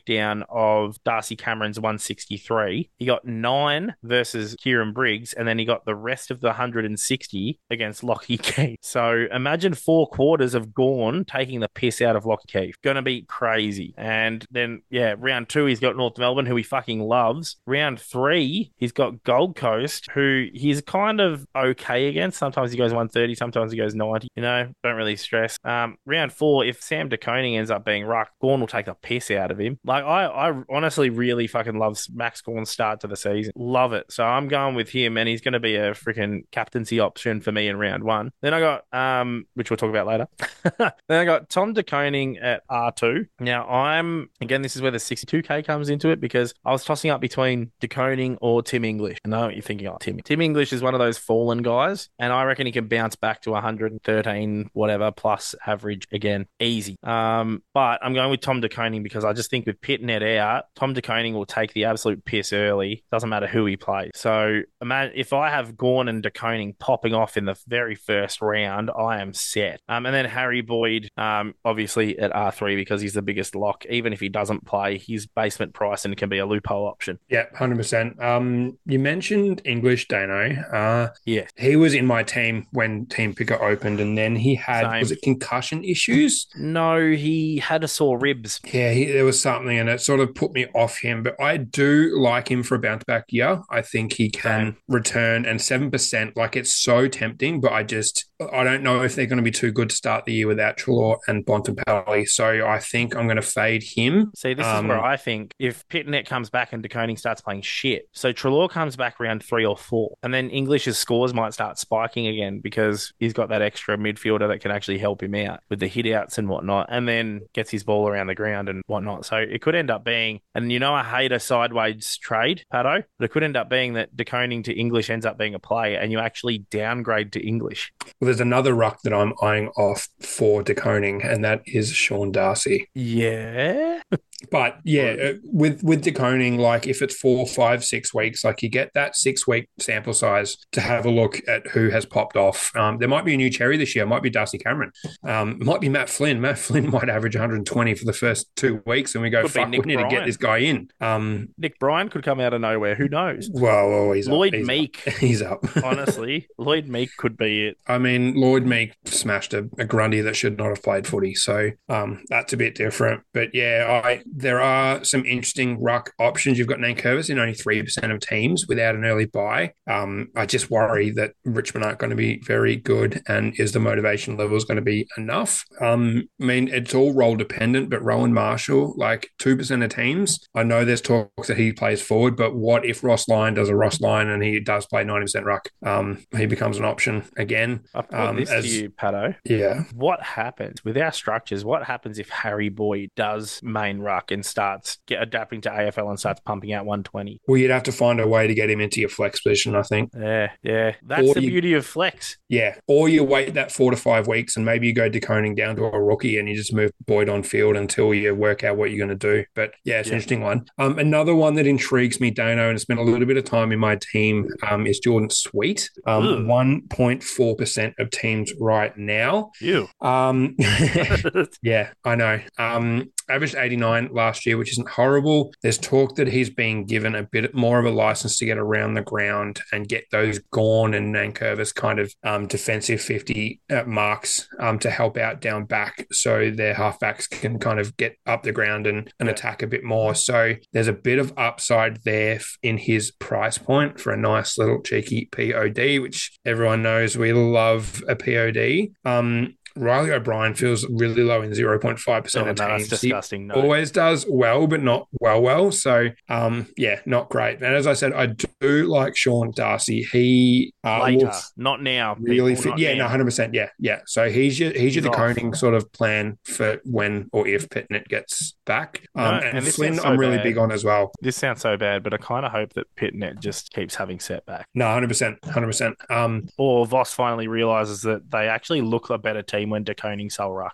S5: breakdown of Darcy Cameron's one sixty-three. He got nine versus Kieran Briggs, and then he got the rest of the one hundred sixty against Lockie Keith. So imagine four quarters of Gawn taking the piss out of Lockie Keith. Going to be crazy. And then, yeah, round two, he's got North Melbourne, who he fucking loves. Round three, he's got Gold Coast, who he's kind of okay against. Sometimes he goes one thirty, sometimes he goes ninety. You know, don't really stress. Um, round four, if Sam De Koning ends up being ruck, Gawn will take the piss out of him. Like, I, I honestly really fucking love Max Gawn's start to the season. Love it. So I'm going with him, and he's going to be a freaking captaincy option for me in round one. Then I got, um, which we'll talk about later. Then I got Tom De Koning at R two. Now, I'm, again, this is where the sixty-two K comes into it, because I was tossing up between De Koning or Tim English. And I know what you're thinking, oh, Tim. Tim English is one of those fallen guys, and I reckon he can bounce back to one hundred thirteen, whatever, plus average again. Easy. Um, but I'm going with Tom De Koning because I just think with Pitnet out, Tom De Koning will take the absolute piss early. Doesn't matter who he plays. So imagine if I have Gawn and De Koning popping off in the very first round, I am set. Um, and then Harry Boyd, um, obviously at R three because he's the biggest lock. Even if he doesn't play, his basement price and can be a loophole option.
S6: Yeah, one hundred percent. Um, you mentioned English, Dano. Uh,
S5: yeah.
S6: He was in my team when Team Picker opened, and then he had,
S5: Same.
S6: was it concussion issues?
S5: No, he had a sore ribs.
S6: Yeah, he, there was something, and it sort of put me off him. But I do like him for a bounce back year. I think he can
S5: Same.
S6: return, and seven percent, like, it's so tempting, but I just, I don't know if they're going to be too good to start the year without Trelaw and Bontempelli. So I think I'm going to fade him.
S5: See, this
S6: Um,
S5: is where I think if Pitnet comes back and De Koning starts playing shit, so Trelaw comes back round three or four, and then English's scores might start spiking again because he's got that extra midfielder that can actually help him out with the hit outs and whatnot, and then gets his ball around the ground and whatnot. So it could end up being, and you know I hate a sideways trade, Pato, but it could end up being that De Koning to English ends up being a play and you actually downgrade to English.
S6: Well, there's another ruck that I'm eyeing off for De Koning, and that is Sean Darcy.
S5: Yeah.
S6: But yeah, uh, with with De Koning, like if it's four, five, six weeks, like you get that six week sample size to have a look at who has popped off. Um, there might be a new cherry this year. It might be Darcy Cameron. Um, it might be Matt Flynn. Matt Flynn might average one hundred twenty for the first two weeks, and we go,
S5: Could be
S6: fuck, we
S5: Nick
S6: need to get
S5: Bryan.
S6: this guy in. Um,
S5: Nick Bryan could come out of nowhere. Who knows?
S6: well, well, he's
S5: Lloyd
S6: up. He's
S5: Meek.
S6: Up. He's up.
S5: Honestly, Lloyd Meek could be it.
S6: I mean, Lloyd Meek smashed a, a Grundy that should not have played footy, so um, that's a bit different. But yeah, I there are some interesting ruck options. You've got Nankervis in only three percent of teams without an early buy. Um, I just worry that Richmond aren't going to be very good, and is the motivation levels going to be enough? Um, I mean, it's all role dependent, but Rowan Marshall, like two percent of teams, I know there's talk that he plays forward, but what if Ross Lyon does a Ross Lyon and he does play ninety percent ruck? Um, he becomes an option again.
S5: I put
S6: Um,
S5: this
S6: as-
S5: to you, Pato.
S6: Yeah.
S5: What happens with our structures? What happens if Harry Boyd does main ruck and starts get adapting to A F L and starts pumping out one twenty?
S6: Well, you'd have to find a way to get him into your flex position, I think.
S5: Yeah, yeah. That's
S6: Or
S5: the
S6: you-
S5: beauty of flex.
S6: Yeah. Or you wait that four to five weeks and maybe you go De Koning down to a rookie and you just move Boyd on field until you work out what you're going to do. But yeah, it's
S5: Yeah.
S6: an interesting one. Um, another one that intrigues me, Dano, and it's been a little bit of time in my team, um, is Jordan Sweet. Um,
S5: Ugh.
S6: one point four percent of teams right now.
S5: You.
S6: Um, yeah, I know. Um, averaged eighty-nine last year, which isn't horrible. There's talk that he's being given a bit more of a license to get around the ground and get those Gawn and Nankervis kind of um, defensive fifty uh, marks um, to help out down back, so their halfbacks can kind of get up the ground and, and attack a bit more. So there's a bit of upside there in his price point for a nice little cheeky P O D, which everyone knows we love a P O D. Um, Riley O'Brien feels really low in zero point five percent
S5: Oh,
S6: of
S5: no,
S6: teams.
S5: that's
S6: He
S5: disgusting. No.
S6: always does well, but not well, well. So, um, yeah, not great. And as I said, I do like Sean Darcy. He uh,
S5: Later,
S6: looks
S5: not now.
S6: really
S5: people,
S6: fit.
S5: not
S6: Yeah,
S5: now.
S6: no, one hundred percent. Yeah, yeah. So he's your he's your
S5: He's off.
S6: decoding sort of plan for when or if Pitnet gets back. Um,
S5: No,
S6: and,
S5: and this
S6: Flynn,
S5: sounds so
S6: I'm really
S5: bad.
S6: big on as well.
S5: This sounds so bad, but I kind of hope that Pitnet just keeps having setback.
S6: No, one hundred percent, one hundred percent. Um,
S5: Or Voss finally realizes that they actually look a better team when De Koning sell ruck.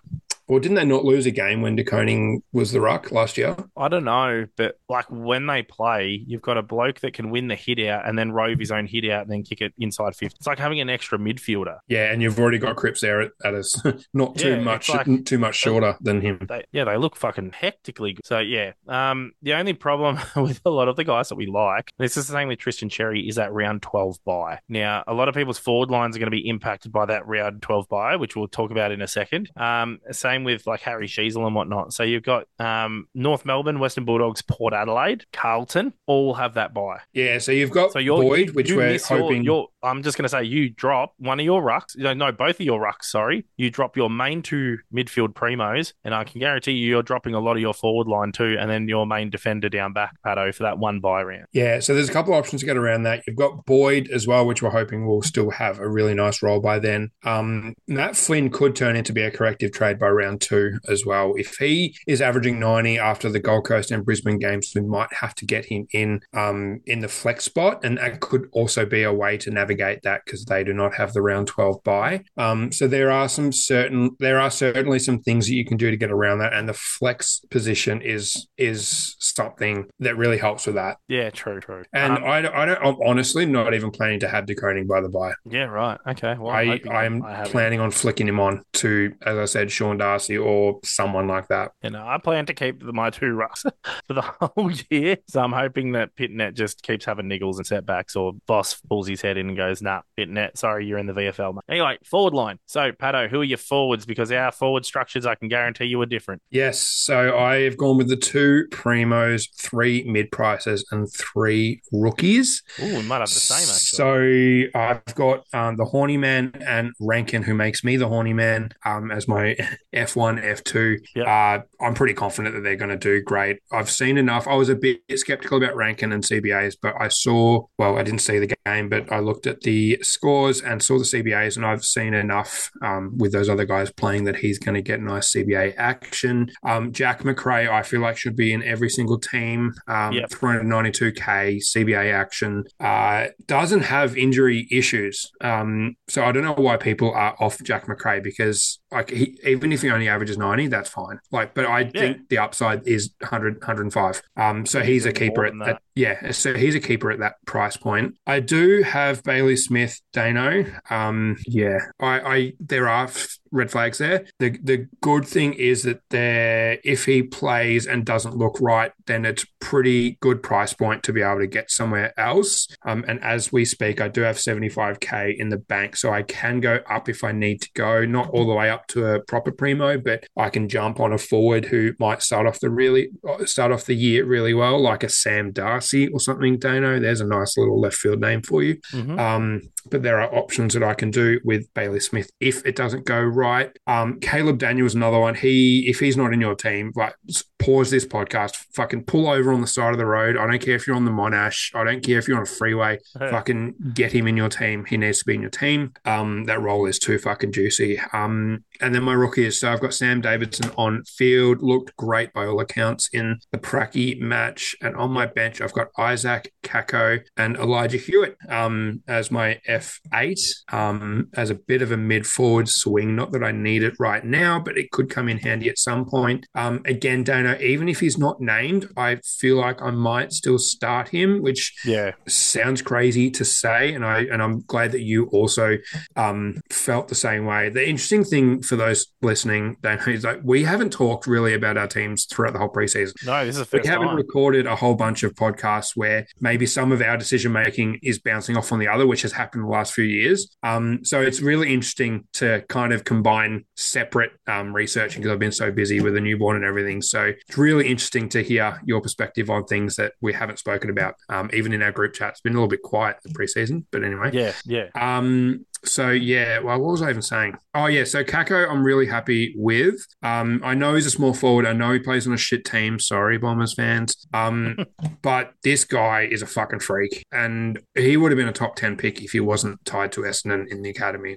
S6: Or didn't they not lose a game when DeConing was the ruck last year?
S5: I don't know, but like when they play, you've got a bloke that can win the hit out and then rove his own hit out and then kick it inside fifty. It's like having an extra midfielder.
S6: Yeah, and you've already got Cripps there at, at us, not too
S5: Yeah,
S6: much,
S5: it's like-
S6: too much shorter than him.
S5: They, yeah, they look fucking hectically good. So yeah, um, the only problem with a lot of the guys that we like, this is the same with Tristan Cherry, is that round twelve bye. Now, a lot of people's forward lines are going to be impacted by that round twelve bye, which we'll talk about in a second. Um, same with like Harry Sheasel and whatnot. So you've got um, North Melbourne, Western Bulldogs, Port Adelaide, Carlton, all have that bye.
S6: Yeah, so you've got
S5: So you're,
S6: Boyd,
S5: you,
S6: which
S5: you
S6: we're
S5: miss your-
S6: hoping.
S5: your- I'm just going to say you drop one of your rucks. No, no, both of your rucks, sorry. You drop your main two midfield primos, and I can guarantee you you're dropping a lot of your forward line too, and then your main defender down back, Pato, for that one bye round.
S6: Yeah, so there's a couple of options to get around that. You've got Boyd as well, which we're hoping will still have a really nice role by then. Um, Matt Flynn could turn into be a corrective trade by round two as well. If he is averaging ninety after the Gold Coast and Brisbane games, we might have to get him in um, in the flex spot, and that could also be a way to navigate that because they do not have the round twelve bye. Um, so there are some certain, there are certainly some things that you can do to get around that, and the flex position is is something that really helps with that.
S5: Yeah, true, true.
S6: And
S5: Um,
S6: I, don't- I don't, I'm honestly not even planning to have DeConing by the bye.
S5: yeah, right. Okay. Well, I'm
S6: I,
S5: hoping
S6: I'm
S5: I have it.
S6: planning on flicking him on to, as I said, Sean Darcy or someone like that.
S5: You know, I plan to keep the, my two rucks for the whole year. So I'm hoping that Pitnet just keeps having niggles and setbacks, or Boss pulls his head in and goes, nah, Pitnet, sorry, you're in the V F L, mate. Anyway, forward line. So, Pato, who are your forwards? Because our forward structures, I can guarantee you, are different.
S6: Yes, so I've gone with the two primos, three mid prices, and three rookies.
S5: Ooh, we might have the same, actually.
S6: So I've got um, the Horny Man and Rankin, who makes me the Horny Man, um, as my F one, F two.
S5: Yep.
S6: Uh, I'm pretty confident that they're going to do great. I've seen enough. I was a bit skeptical about Rankin and C B As, but I saw, well, I didn't see the game, but I looked at the scores and saw the C B As, and I've seen enough um, with those other guys playing that he's going to get nice C B A action. Um, Jack McRae, I feel like, should be in every single team. Um,
S5: Yep.
S6: three ninety-two K, C B A action. Uh, doesn't have injury issues. Um, so I don't know why people are off Jack McRae, because like he, even if he only averages ninety, that's fine. Like, but I think the upside is one hundred, one hundred five. Um, so he's a
S5: Even
S6: keeper
S5: more
S6: at
S5: than
S6: that.
S5: that.
S6: Yeah, so he's a keeper at that price point. I do have Bailey Smith, Dano. Um, yeah, I, I there are f- red flags there. The the good thing is that there, if he plays and doesn't look right, then it's pretty good price point to be able to get somewhere else. Um, and as we speak, I do have seventy-five K in the bank, so I can go up if I need to go. Not all the way up to a proper primo, but I can jump on a forward who might start off the really start off the year really well, like a Sam Darcy or something. Dano, there's a nice little left field name for you.
S5: Mhm.
S6: Um, but there are options that I can do with Bailey Smith if it doesn't go right. Um, Caleb Daniels, another one. He, if he's not in your team, like pause this podcast, fucking pull over on the side of the road. I don't care if you're on the Monash. I don't care if you're on a freeway. Fucking get him in your team. He needs to be in your team. Um, that role is too fucking juicy. Um, and then my rookies. So I've got Sam Davidson on field. Looked great by all accounts in the Pracky match. And on my bench, I've got Isaac Kako and Elijah Hewitt um, as my F eight, um, as a bit of a mid-forward swing. Not that I need it right now, but it could come in handy at some point. Um, again, Dano, even if he's not named, I feel like I might still start him, which
S5: Yeah.
S6: sounds crazy to say, and I and I'm glad that you also um, felt the same way. The interesting thing for those listening, Dano, is like we haven't talked really about our teams throughout the whole preseason.
S5: No, this is the first
S6: We haven't
S5: time.
S6: recorded a whole bunch of podcasts where maybe some of our decision making is bouncing off on the other, which has happened in the last few years. Um, so it's really interesting to kind of combine separate um, researching because I've been so busy with a newborn and everything. So it's really interesting to hear your perspective on things that we haven't spoken about, um, even in our group chat. It's been a little bit quiet the preseason, but anyway.
S5: Yeah, yeah.
S6: Um, so yeah, well, what was I even saying? Oh yeah, so Kako, I'm really happy with. Um, I know he's a small forward. I know he plays on a shit team. Sorry, Bombers fans. Um, but this guy is a fucking freak, and he would have been a top ten pick if he wasn't tied to Essendon in the academy, which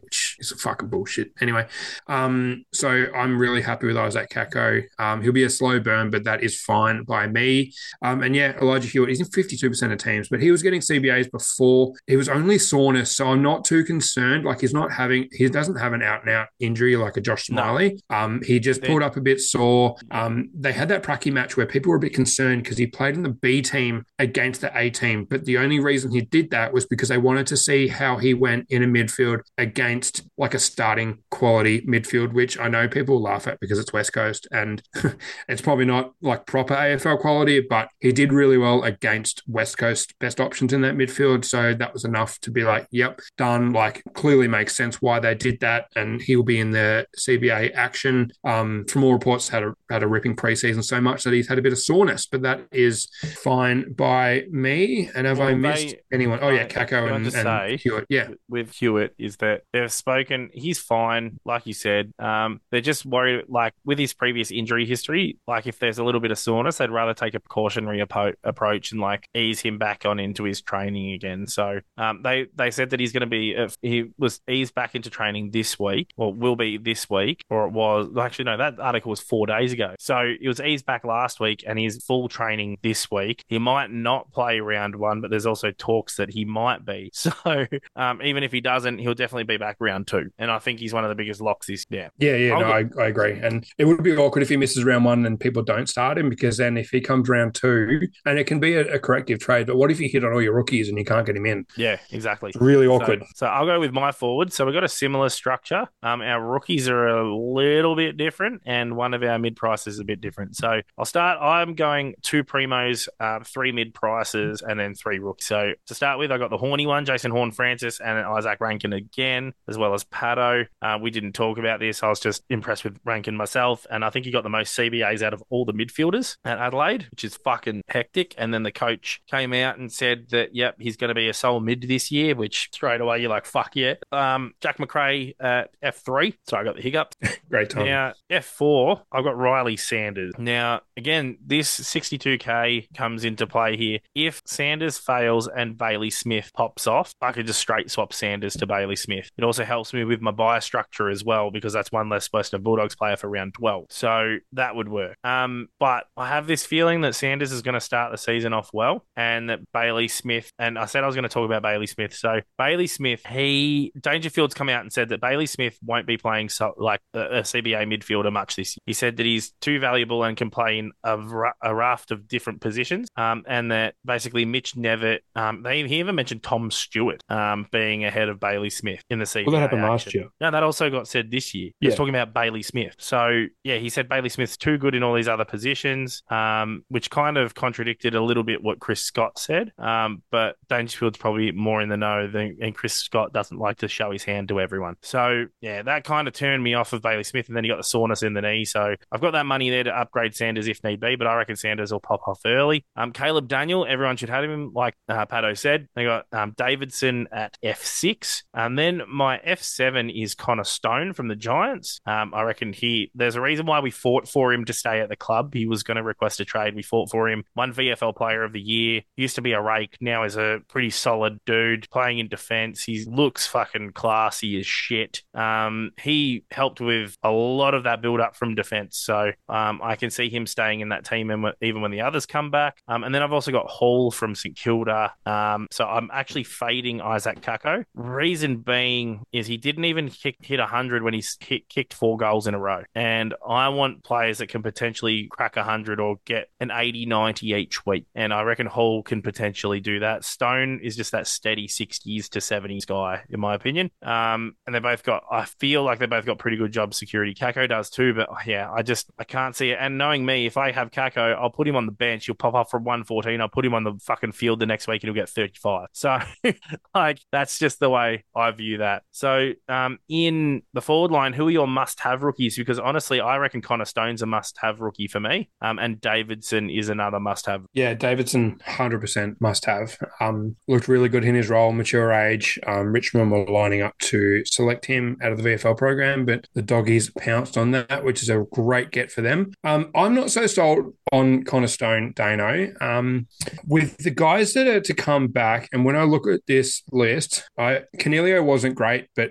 S6: is fucking bullshit. Anyway, um, so I'm really happy with Isaac Kako. Um, he'll be a slow burn, but that is fine by me. Um, and yeah, Elijah Hewitt, he's in fifty-two percent of teams, but he was getting C B As before. It was only soreness, so I'm not too concerned. Like he's not having, he doesn't have an out and out injury like a Josh Smiley. No. Um, he just pulled up a bit sore. Um, they had that pracky match where people were a bit concerned because he played in the B team against the A team, but the only reason he did that was because they wanted to see how he went in a midfield against like a starting quality midfield, which I know people laugh at because it's West Coast and it's probably not like proper A F L quality, but he did really well against West Coast best options in that midfield. So that was enough to be like, yep, done. Like clearly makes sense why they did that. And he'll be in the C B A action. Um, from all reports, had a, had a ripping preseason so much that he's had a bit of soreness, but that is fine by me. And have well, I missed they, anyone? Oh, yeah, Kako and, and say, Hewitt. Yeah.
S5: With Hewitt is that they've spoken, he's fine, like you said. Um, they're just worried, like with his previous injury history, like if there's a little bit of soreness, they'd rather take a precautionary apo- approach and like ease him back on into his training again. So um, they, they said that he's going to be, if he was eased back into training this week, or will be this week, or it was, actually, no, that article was four days ago. So it was eased back last week and he's full training this week. He might not play round one, but there's also talks that he might be. So um, even if he doesn't, he'll definitely be back round two. And I think he's one of the biggest locks this yeah.
S6: Yeah, yeah, no, I, I agree. And it would be awkward if he misses round one and people don't start him, because then if he comes round two, and it can be a, a corrective trade, but what if you hit on all your rookies and you can't get him in?
S5: Yeah, exactly.
S6: It's really awkward.
S5: So, so I'll go with my forward. So we've got a similar structure. Um, our rookies are a little bit different, and one of our mid prices is a bit different. So I'll start. I'm going two primos, uh, three mid prices, and then three rookies. So to start with, I got the horny one, Jason Horne-Francis, and Isaac Rankin again, as well as Pato. Uh, we didn't talk about this. I was just impressed with Rankin myself, and I think he got the most C B As out of all the midfielders at Adelaide, which is fucking hectic. And then the coach came out and said that, yep, he's going to be a sole mid this year, which straight away you're like, fuck yeah. Um, Jack McRae at F three. Sorry, I got the hiccup.
S6: Great time.
S5: Now, F four, I've got Riley Sanders. Now, again, this sixty-two K comes into play here. If Sanders fails and Bailey Smith pops off, I could just straight swap Sanders to Bailey Smith. It also helps me with my buy structure as well, because that's one less Western Bulldogs player for round twelve. So that would work. Um, but I have this feeling that Sanders is going to start the season off well, and that Bailey Smith, and I said I was going to talk about Bailey Smith. So Bailey Smith, he, Dangerfield's come out and said that Bailey Smith won't be playing so, like a, a C B A midfielder much this year. He said that he's too valuable and can play in a, a raft of different positions, um, and that basically Mitch Nevitt, um, they, he even mentioned Tom Stewart um, being ahead of Bailey Smith in the C B A.
S6: Well, that happened
S5: action.
S6: last year.
S5: No, that also got said this year. He
S6: yeah.
S5: was talking about Bailey Smith. So, yeah, he said Bailey Smith's too good in all these other positions, um, which kind of contradicted a little bit what Chris Scott said. Um, but Dangerfield's probably more in the know, than, and Chris Scott doesn't like to show his hand to everyone. So, yeah, that kind of turned me off of Bailey Smith, and then he got the soreness in the knee. So I've got that money there to upgrade Sanders if need be, but I reckon Sanders will pop off early. Um, Caleb Daniel, everyone should have him, like uh, Pato said. They got um, Davidson at F six. And then my F seven is Connor Stone from the Giants. Um, I reckon he, there's a reason why we fought for him to stay at the club. He was going to request a trade. We fought for him. One V F L player of the year. Used to be a rake. Now is a pretty solid dude playing in defense. He looks fucking classy as shit. Um, he helped with a lot of that build up from defense. So um, I can see him staying in that team and even when the others come back. Um, and then I've also got Hall from St Kilda. Um, so I'm actually fading Isaac Kako. Reason being is he didn't even kick, hit one hundred when he hit, kicked four goals in a row. And I want players that can potentially crack one hundred or get an eighty, ninety each week. And I reckon Hall can potentially do that. Stone is just that steady sixties to seventies guy, in my opinion. Um, and they both got, I feel like they both got pretty good job security. Kako does too, but yeah, I just, I can't see it. And knowing me, if I have Kako, I'll put him on the bench. He'll pop up from one fourteen. I'll put him on the fucking field the next week and he'll get thirty-five. So, like, that's just the way I view that. So, um, in the forward line, who are your must-have rookies? Because honestly, I reckon Connor Stone's a must-have rookie for me. Um, and Davidson is another must-have.
S6: Yeah, Davidson, one hundred percent must-have. Um, looked really good in his role, mature age. Um, Richmond were lining up to select him out of the V F L program, but the Doggies pounced on that, which is a great get for them. Um, I'm not so sold on Connor Stone, Dano. Um, with the guys that are to come back, and when I look at this list, I, Canelio wasn't great, but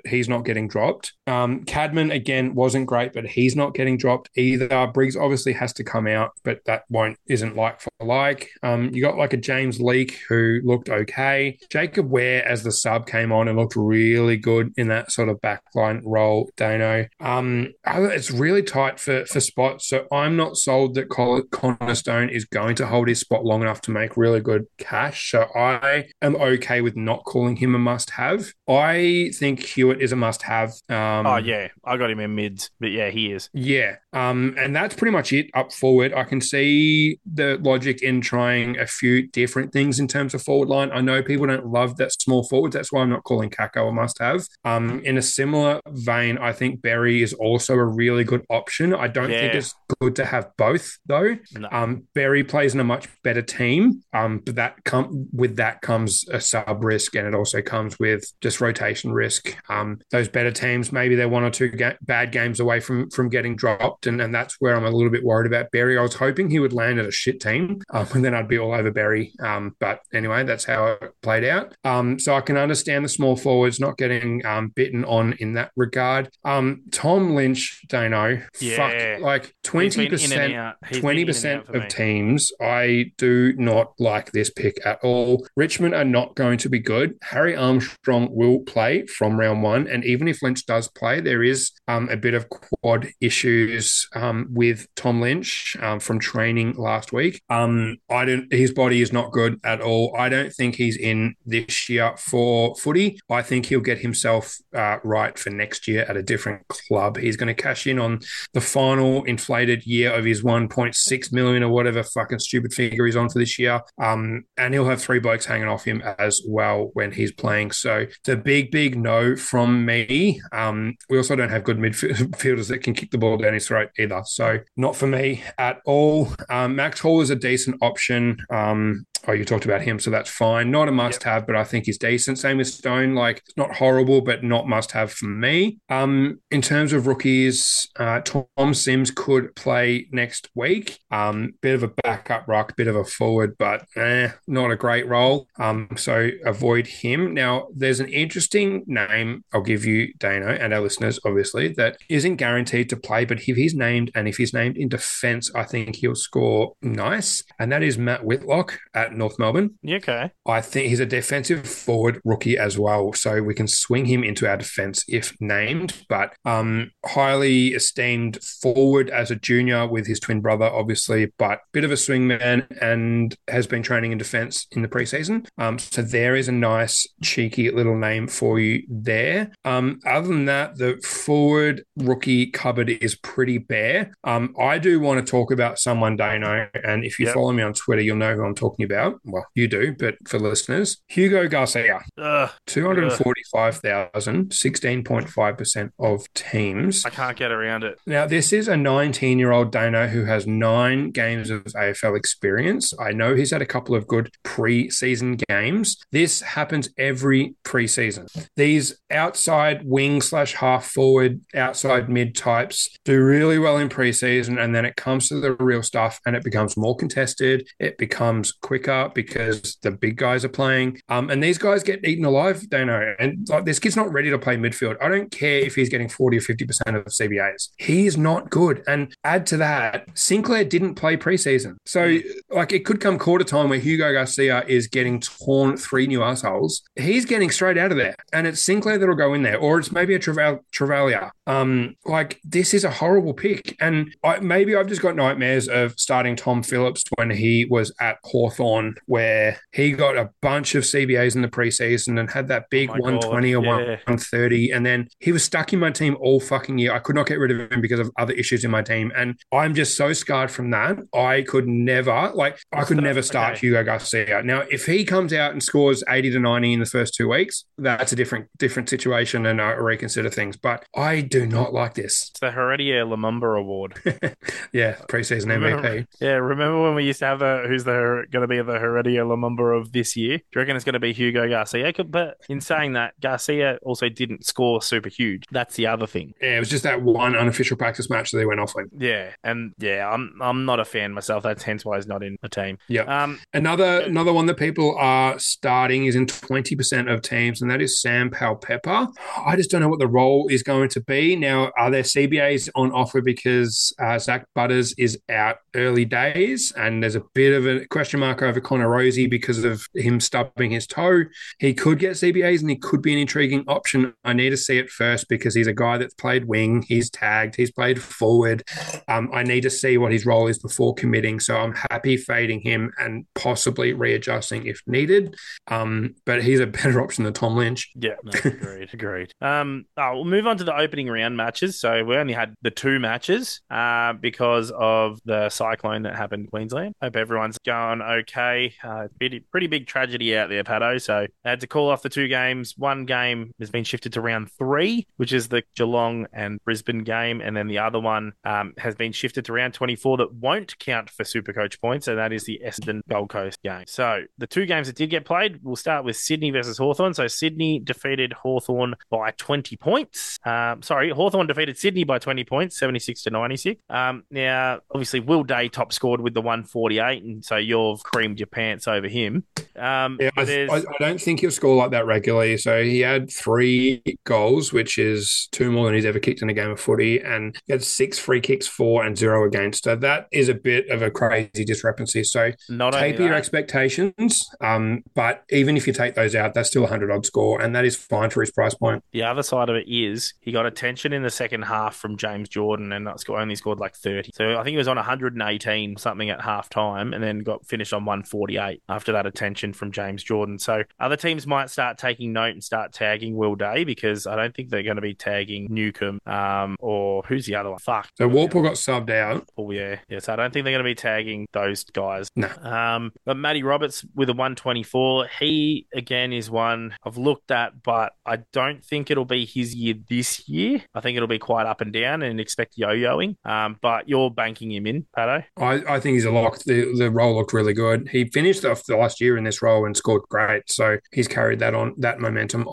S6: but he's not getting dropped. Um, Cadman, again, wasn't great, but he's not getting dropped either. Briggs obviously has to come out, but that won't isn't like for like. Um, you got like a James Leake who looked okay. Jacob Ware as the sub came on and looked really good in that sort of backline role, Dano. Um, it's really tight for, for spots, so I'm not sold that Connor Stone is going to hold his spot long enough to make really good cash, so I am okay with not calling him a must-have. I think Hewitt is a must-have. Um,
S5: oh, yeah. I got him in mids, but yeah, he is.
S6: Yeah, um, and that's pretty much it up forward. I can see the logic in trying a few different things in terms of forward line. I know people don't love that small forwards. That's why I'm not calling Kako a must-have. Um, in a similar vein, I think Berry is also a really good option. I don't
S5: yeah.
S6: think it's good to have both, though.
S5: No.
S6: Um, Berry plays in a much better team, um, but that com- with that comes a sub risk, and it also comes with just rotation risk. Um, those better teams, maybe they're one or two ga- bad games away from from getting dropped, and, and that's where I'm a little bit worried about Berry. I was hoping he would land at a shit team, um, and then I'd be all over Berry. Um, but anyway, that's how it played out. Um, so I can understand the small forwards not getting um, bitten on in that regard. Um, Tom Lynch, Dano,
S5: yeah.
S6: fuck, like twenty percent, twenty percent of teams, I do not like this pick at all. Richmond are not going to be good. Harry Armstrong will play from round one, and even if Lynch does play, there is um, a bit of quad issues um, with Tom Lynch um, from training last week. Um, I don't. His body is not good at all. I don't think he's in this year for footy. I think he'll get himself uh, right for next year at a different club. He's going to cash in on the final inflated year of his one point six million or whatever fucking stupid figure he's on for this year. Um, and he'll have three blokes hanging off him as well when he's playing. So it's a big, big no from me. Um, we also don't have good midfielders that can kick the ball down his throat either. So not for me at all. Um, Max Hall is a decent option. Um, Oh, you talked about him, so that's fine. Not a must-have, yep. but I think he's decent. Same with Stone, like it's not horrible, but not must-have for me. Um, in terms of rookies, uh, Tom Sims could play next week. Um, bit of a backup ruck, bit of a forward, but eh, not a great role. Um, so avoid him. Now, there's an interesting name I'll give you, Dano, and our listeners, obviously, that isn't guaranteed to play, but if he's named, and if he's named in defence, I think he'll score nice, and that is Matt Whitlock at North Melbourne.
S5: Yeah, okay.
S6: I think he's a defensive forward rookie as well, so we can swing him into our defence if named, but um, highly esteemed forward as a junior with his twin brother, obviously, but bit of a swingman and has been training in defence in the preseason. Um, so there is a nice, cheeky little name for you there. Um, other than that, the forward rookie cupboard is pretty bare. Um, I do want to talk about someone, Dano, and if you
S5: yep.
S6: follow me on Twitter, you'll know who I'm talking about. Well, you do, but for listeners, Hugo Garcia,
S5: Ugh.
S6: two hundred forty-five thousand, sixteen point five percent of teams.
S5: I can't get around it.
S6: Now, this is a nineteen-year-old Dano who has nine games of A F L experience. I know he's had a couple of good pre-season games. This happens every pre-season. These outside wing slash half forward, outside mid types do really well in pre-season, and then it comes to the real stuff and it becomes more contested. It becomes quicker because the big guys are playing. Um, and these guys get eaten alive, they know. And like, this kid's not ready to play midfield. I don't care if he's getting forty or fifty percent of C B As. He's not good. And add to that, Sinclair didn't play preseason. So like it could come quarter time where Hugo Garcia is getting torn three new assholes. He's getting straight out of there. And it's Sinclair that'll go in there. Or it's maybe a Treval- Travalia. Um, like this is a horrible pick. And I, maybe I've just got nightmares of starting Tom Phillips when he was at Hawthorn, where he got a bunch of C B As in the preseason and had that big oh one twenty God. or yeah. one thirty, and then he was stuck in my team all fucking year. I could not get rid of him because of other issues in my team, and I'm just so scarred from that. I could never, like, I could never start okay. Hugo Garcia. Now, if he comes out and scores eighty to ninety in the first two weeks, that's a different different situation, and I reconsider things. But I do not like this.
S5: It's the Heredier Lumumba Award.
S6: yeah, preseason
S5: remember,
S6: M V P.
S5: Yeah, remember when we used to have a who's the going to be the the Heredia Lumumba of this year. Do you reckon it's going to be Hugo Garcia? But in saying that, Garcia also didn't score super huge. That's the other thing.
S6: Yeah, it was just that one unofficial practice match that they went off in.
S5: Yeah, and yeah, I'm I'm not a fan myself. That's hence why he's not in the team.
S6: Yeah.
S5: Um,
S6: another another one that people are starting is in twenty percent of teams, and that is Sam Palpepper. I just don't know what the role is going to be. Now, are there C B As on offer because uh, Zach Butters is out early days, and there's a bit of a question mark over Connor Rosie because of him stubbing his toe. He could get C B As and he could be an intriguing option. I need to see it first because he's a guy that's played wing, he's tagged, he's played forward. Um, I need to see what his role is before committing, so I'm happy fading him and possibly readjusting if needed. Um, but he's a better option than Tom Lynch.
S5: Yeah, no, agreed, agreed. Um, oh, we'll move on to the opening round matches. So we only had the two matches uh, because of the cyclone that happened in Queensland. Hope everyone's going okay. Uh, pretty, pretty big tragedy out there, Pato. So they had to call off the two games. One game has been shifted to round three, which is the Geelong and Brisbane game, and then the other one um, has been shifted to round twenty-four that won't count for Supercoach points, and that is the Essendon Gold Coast game. So the two games that did get played, we'll start with Sydney versus Hawthorn. So Sydney defeated Hawthorn by twenty points. Um, sorry, Hawthorn defeated Sydney by twenty points, seventy-six to ninety-six. Um, now, obviously, Will Day top scored with the one forty-eight, and so you've creamed your pants over him. Um,
S6: yeah, I, I, I don't think he'll score like that regularly. So he had three goals, which is two more than he's ever kicked in a game of footy, and he had six free kicks, four and zero against. So that is a bit of a crazy discrepancy. So
S5: Not
S6: taper your expectations, um, but even if you take those out, that's still a hundred odd score, and that is fine for his price point.
S5: The other side of it is he got attention in the second half from James Jordan and only scored like thirty. So I think he was on one hundred eighteen something at half time and then got finished on one forty-eight after that attention from James Jordan. So other teams might start taking note and start tagging Will Day because I don't think they're going to be tagging Newcomb um, or who's the other one? Fuck.
S6: So Walpole got subbed out.
S5: Oh, yeah. Yeah, so I don't think they're going to be tagging those guys.
S6: No.
S5: Um, but Matty Roberts with a one twenty-four, he, again, is one I've looked at, but I don't think it'll be his year this year. I think it'll be quite up and down and expect yo-yoing. Um, but you're banking him in, Pato?
S6: I, I think he's a lock. The, the role looked really good. He finished off the last year in this role and scored great. So he's carried that on that momentum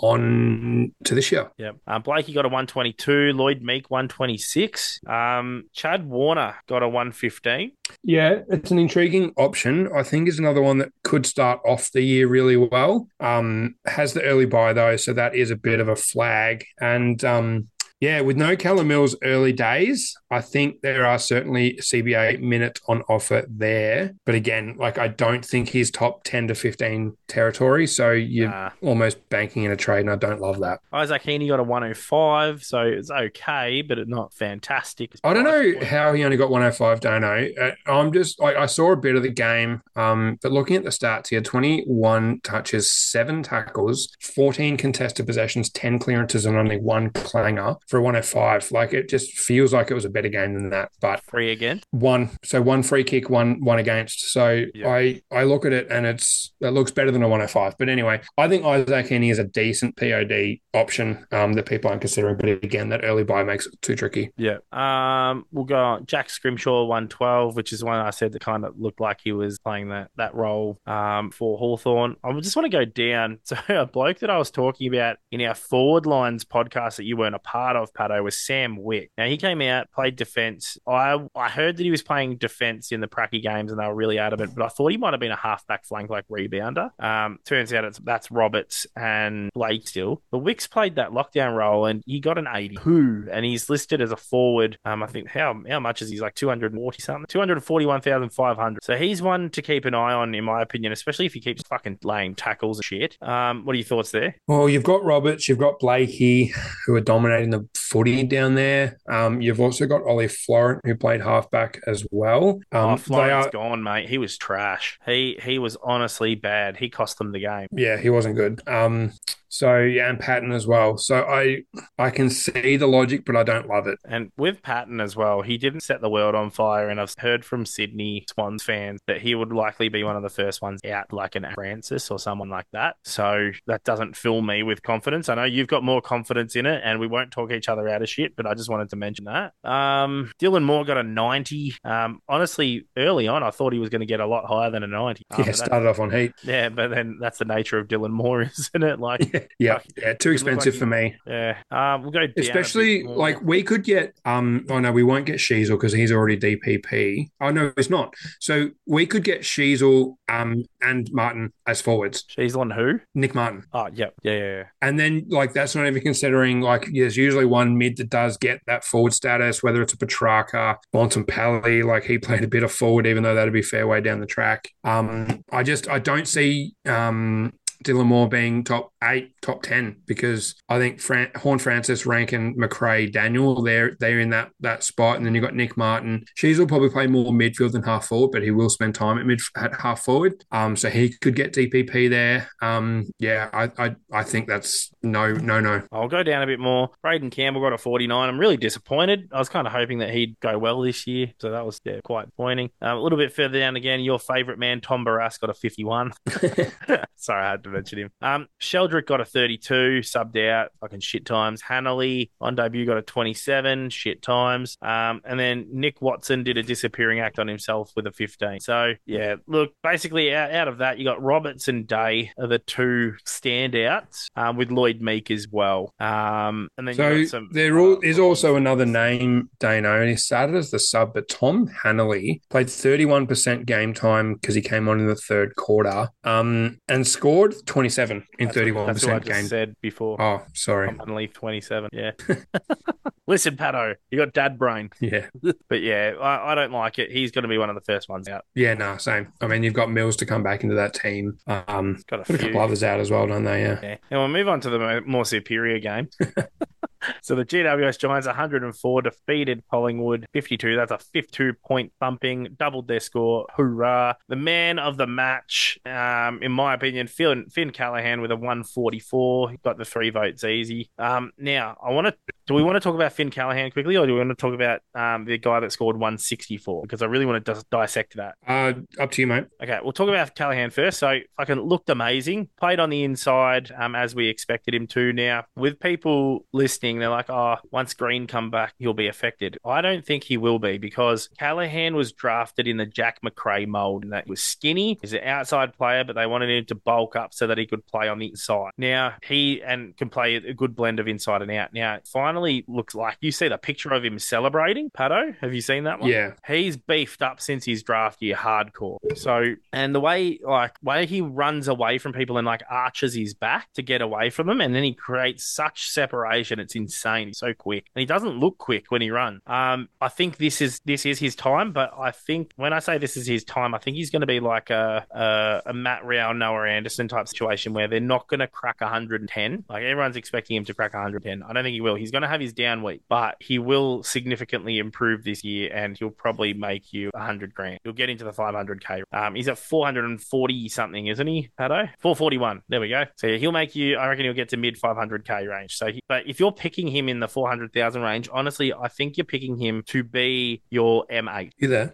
S6: on to this year.
S5: Yep. Um, Blakey got a one twenty-two. Lloyd Meek, one twenty-six. Um, Chad Warner got a one fifteen.
S6: Yeah, it's an intriguing option. I think is another one that could start off the year really well. Um, has the early buy though, so that is a bit of a flag. And um, yeah, with no Callum Mills early days, I think there are certainly C B A minutes on offer there. But again, like I don't think he's top ten to fifteen territory. So you're
S5: Nah.
S6: almost banking in a trade, and I don't love that.
S5: Isaac Heaney got a one oh five, so it's okay, but it's not fantastic.
S6: I don't know how he only got one oh five, don't know. Uh, I'm just, like, I saw a bit of the game, um, but looking at the stats, he had twenty-one touches, seven tackles, fourteen contested possessions, ten clearances, and only one clanger for a one oh five. Like, it just feels like it was a better game than that. But
S5: Free again?
S6: one, so one free kick, one one against. So
S5: Yeah.
S6: I, I look at it and it's it looks better than a one oh five. But anyway, I think Isaac Heaney is a decent P O D option um, that people aren't considering. But again, that early buy makes it too tricky.
S5: Yeah. Um, we'll go on. Jack Scrimshaw, one twelve, which is one I said that kind of looked like he was playing that, that role um, for Hawthorn. I just want to go down. So a bloke that I was talking about in our Forward Lines podcast that you weren't a part of, Pato, was Sam Wick. Now, he came out, played defence. I I heard that he was playing defence in the Pracky games and they were really adamant, but I thought he might have been a halfback flank like rebounder. Um, turns out it's that's Roberts and Blake still. But Wick's played that lockdown role and he got an eighty-two and he's listed as a forward. Um, I think how how much is he? He's like two hundred forty something, two hundred forty-one thousand five hundred. So he's one to keep an eye on, in my opinion, especially if he keeps fucking laying tackles and shit. Um, what are your thoughts there?
S6: Well, you've got Roberts, you've got Blakey, who are dominating the footy down there. Um, you've also got Ollie Florent, who played halfback as well. Um,
S5: oh, Florent's
S6: are,
S5: gone, mate. He was trash. He he was honestly bad. He cost them the game.
S6: Yeah, he wasn't good. Um, So yeah, and Patton as well. So I I can see the logic, but I don't love it.
S5: And with Patton as well, he didn't set the world on fire. And I've heard from Sydney Swans fans that he would likely be one of the first ones out, like an Francis or someone like that. So that doesn't fill me with confidence. I know you've got more confidence in it, and we won't talk each other out of shit, but I just wanted to mention that. Um, Dylan Moore got a ninety. Um, honestly, early on, I thought he was going to get a lot higher than a ninety. Um,
S6: Yeah, started off on heat.
S5: Yeah, but then that's the nature of Dylan Moore, isn't it? Like,
S6: yeah, yeah, yeah too expensive
S5: like
S6: for me.
S5: Yeah, um, we'll go down
S6: especially like we could get. Um, oh no, we won't get Sheasel because he's already D P P. Oh no, it's not. So we could get Sheasel, um, and Martin as forwards.
S5: Sheasel and who?
S6: Nick Martin.
S5: Oh yeah, yeah, yeah, yeah.
S6: And then like that's not even considering like there's usually one mid that does get that forward status, whether it's a Petrarca, Bontempelli, like he played a bit of forward, even though that'd be fair way down the track. Um, I just I don't see um Dylan Moore being top eight, top ten, because I think Fran- Horn Francis, Rankin, McRae, Daniel, they're they're in that that spot, and then you've got Nick Martin. She's will probably play more midfield than half forward, but he will spend time at mid at half forward. Um, so he could get D P P there. Um, yeah, I I, I think that's no no no.
S5: I'll go down a bit more. Braden Campbell got a forty-nine. I'm really disappointed. I was kind of hoping that he'd go well this year, so that was yeah, quite disappointing. Um, a little bit further down again, your favourite man Tom Barras got a fifty-one. Sorry, I had to mention him. Um, Sheldrick got a thirty-two, subbed out, fucking shit times. Hanley on debut got a twenty-seven, shit times. Um, and then Nick Watson did a disappearing act on himself with a fifteen. So, yeah, look, basically out, out of that, you got Roberts and Day are the two standouts, um, with Lloyd Meek as well. Um, and then
S6: so
S5: you got some,
S6: there
S5: uh,
S6: is also another name, Dano, and he started as the sub, but Tom Hanley played thirty-one percent game time because he came on in the third quarter, um, and scored twenty-seven in
S5: that's
S6: thirty-one
S5: what, that's what I
S6: percent
S5: just
S6: game.
S5: said before.
S6: Oh, sorry.
S5: I'm Leaf twenty-seven, yeah. Listen, Pato, you got dad brain.
S6: Yeah.
S5: But yeah, I, I don't like it. He's going to be one of the first ones out.
S6: Yeah, no, same. I mean, you've got Mills to come back into that team. Um,
S5: Got a
S6: put a
S5: few.
S6: couple others out as well, don't they? Yeah.
S5: Yeah. And we'll move on to the mo- more superior game. So the G W S Giants, one hundred four, defeated Collingwood, fifty-two. That's a fifty-two point thumping, doubled their score. Hoorah. The man of the match, um, in my opinion, Finn, Finn Callahan with a one forty-four. He got the three votes easy. Um, now, I want to. Do we want to talk about Finn Callahan quickly, or do we want to talk about um, the guy that scored one sixty-four? Because I really want to dis- dissect that.
S6: Uh, up to you, mate.
S5: Okay, we'll talk about Callahan first. So, fucking looked amazing. Played on the inside, um, as we expected him to. Now, with people listening, they're like, oh, once Green come back, he'll be affected. I don't think he will be, because Callahan was drafted in the Jack McRae mold, and that he was skinny. He's an outside player, but they wanted him to bulk up so that he could play on the inside. Now, he and can play a good blend of inside and out. Now, it finally looks like you see the picture of him celebrating. Pato, have you seen that one?
S6: Yeah.
S5: He's beefed up since his draft year, hardcore. So, and the way, like, way he runs away from people and, like, arches his back to get away from them, and then he creates such separation, it's insane. He's so quick, and he doesn't look quick when he runs. Um, I think this is this is his time, but I think when I say this is his time, I think he's going to be like a, a a Matt Rao, Noah Anderson type situation where they're not going to crack one hundred ten. Like, everyone's expecting him to crack one hundred ten. I don't think he will. He's going to have his down week, but he will significantly improve this year, and he'll probably make you one hundred grand. He'll get into the five hundred K. Um, he's at four hundred forty something, isn't he, Pato? four forty-one. There we go. So yeah, he'll make you, I reckon he'll get to mid five hundred K range. So, he, but if you're picking him in the four hundred thousand range, honestly, I think you're picking him to be your M eight.
S6: You there?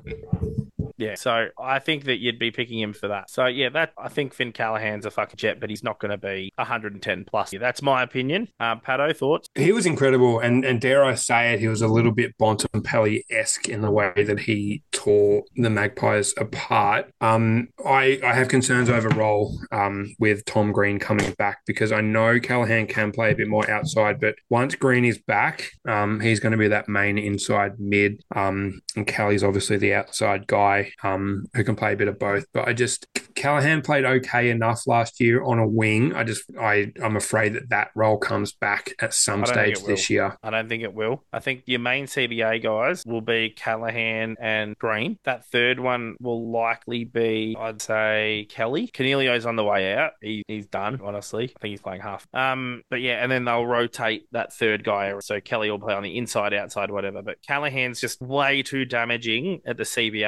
S5: Yeah, so I think that you'd be picking him for that. So yeah, that I think Finn Callahan's a fucking jet, but he's not going to be one hundred ten plus. Yeah, that's my opinion. Um, Pato, thoughts?
S6: He was incredible, and and dare I say it, he was a little bit Bontempelli-esque in the way that he tore the Magpies apart. Um, I I have concerns overall um, with Tom Green coming back, because I know Callahan can play a bit more outside, but once Green is back, um, he's going to be that main inside mid, um, and Callie's obviously the outside guy. Um, who can play a bit of both, but I just Callahan played okay enough last year on a wing. I just I I'm afraid that that role comes back at some
S5: I don't think
S6: stage
S5: it will.
S6: this year.
S5: I don't think it will. I think your main C B A guys will be Callahan and Green. That third one will likely be, I'd say, Kelly. Cornelio's on the way out. He, he's done, honestly. I think he's playing half. Um, but yeah, and then they'll rotate that third guy. So Kelly will play on the inside, outside, whatever. But Callahan's just way too damaging at the C B As. Like,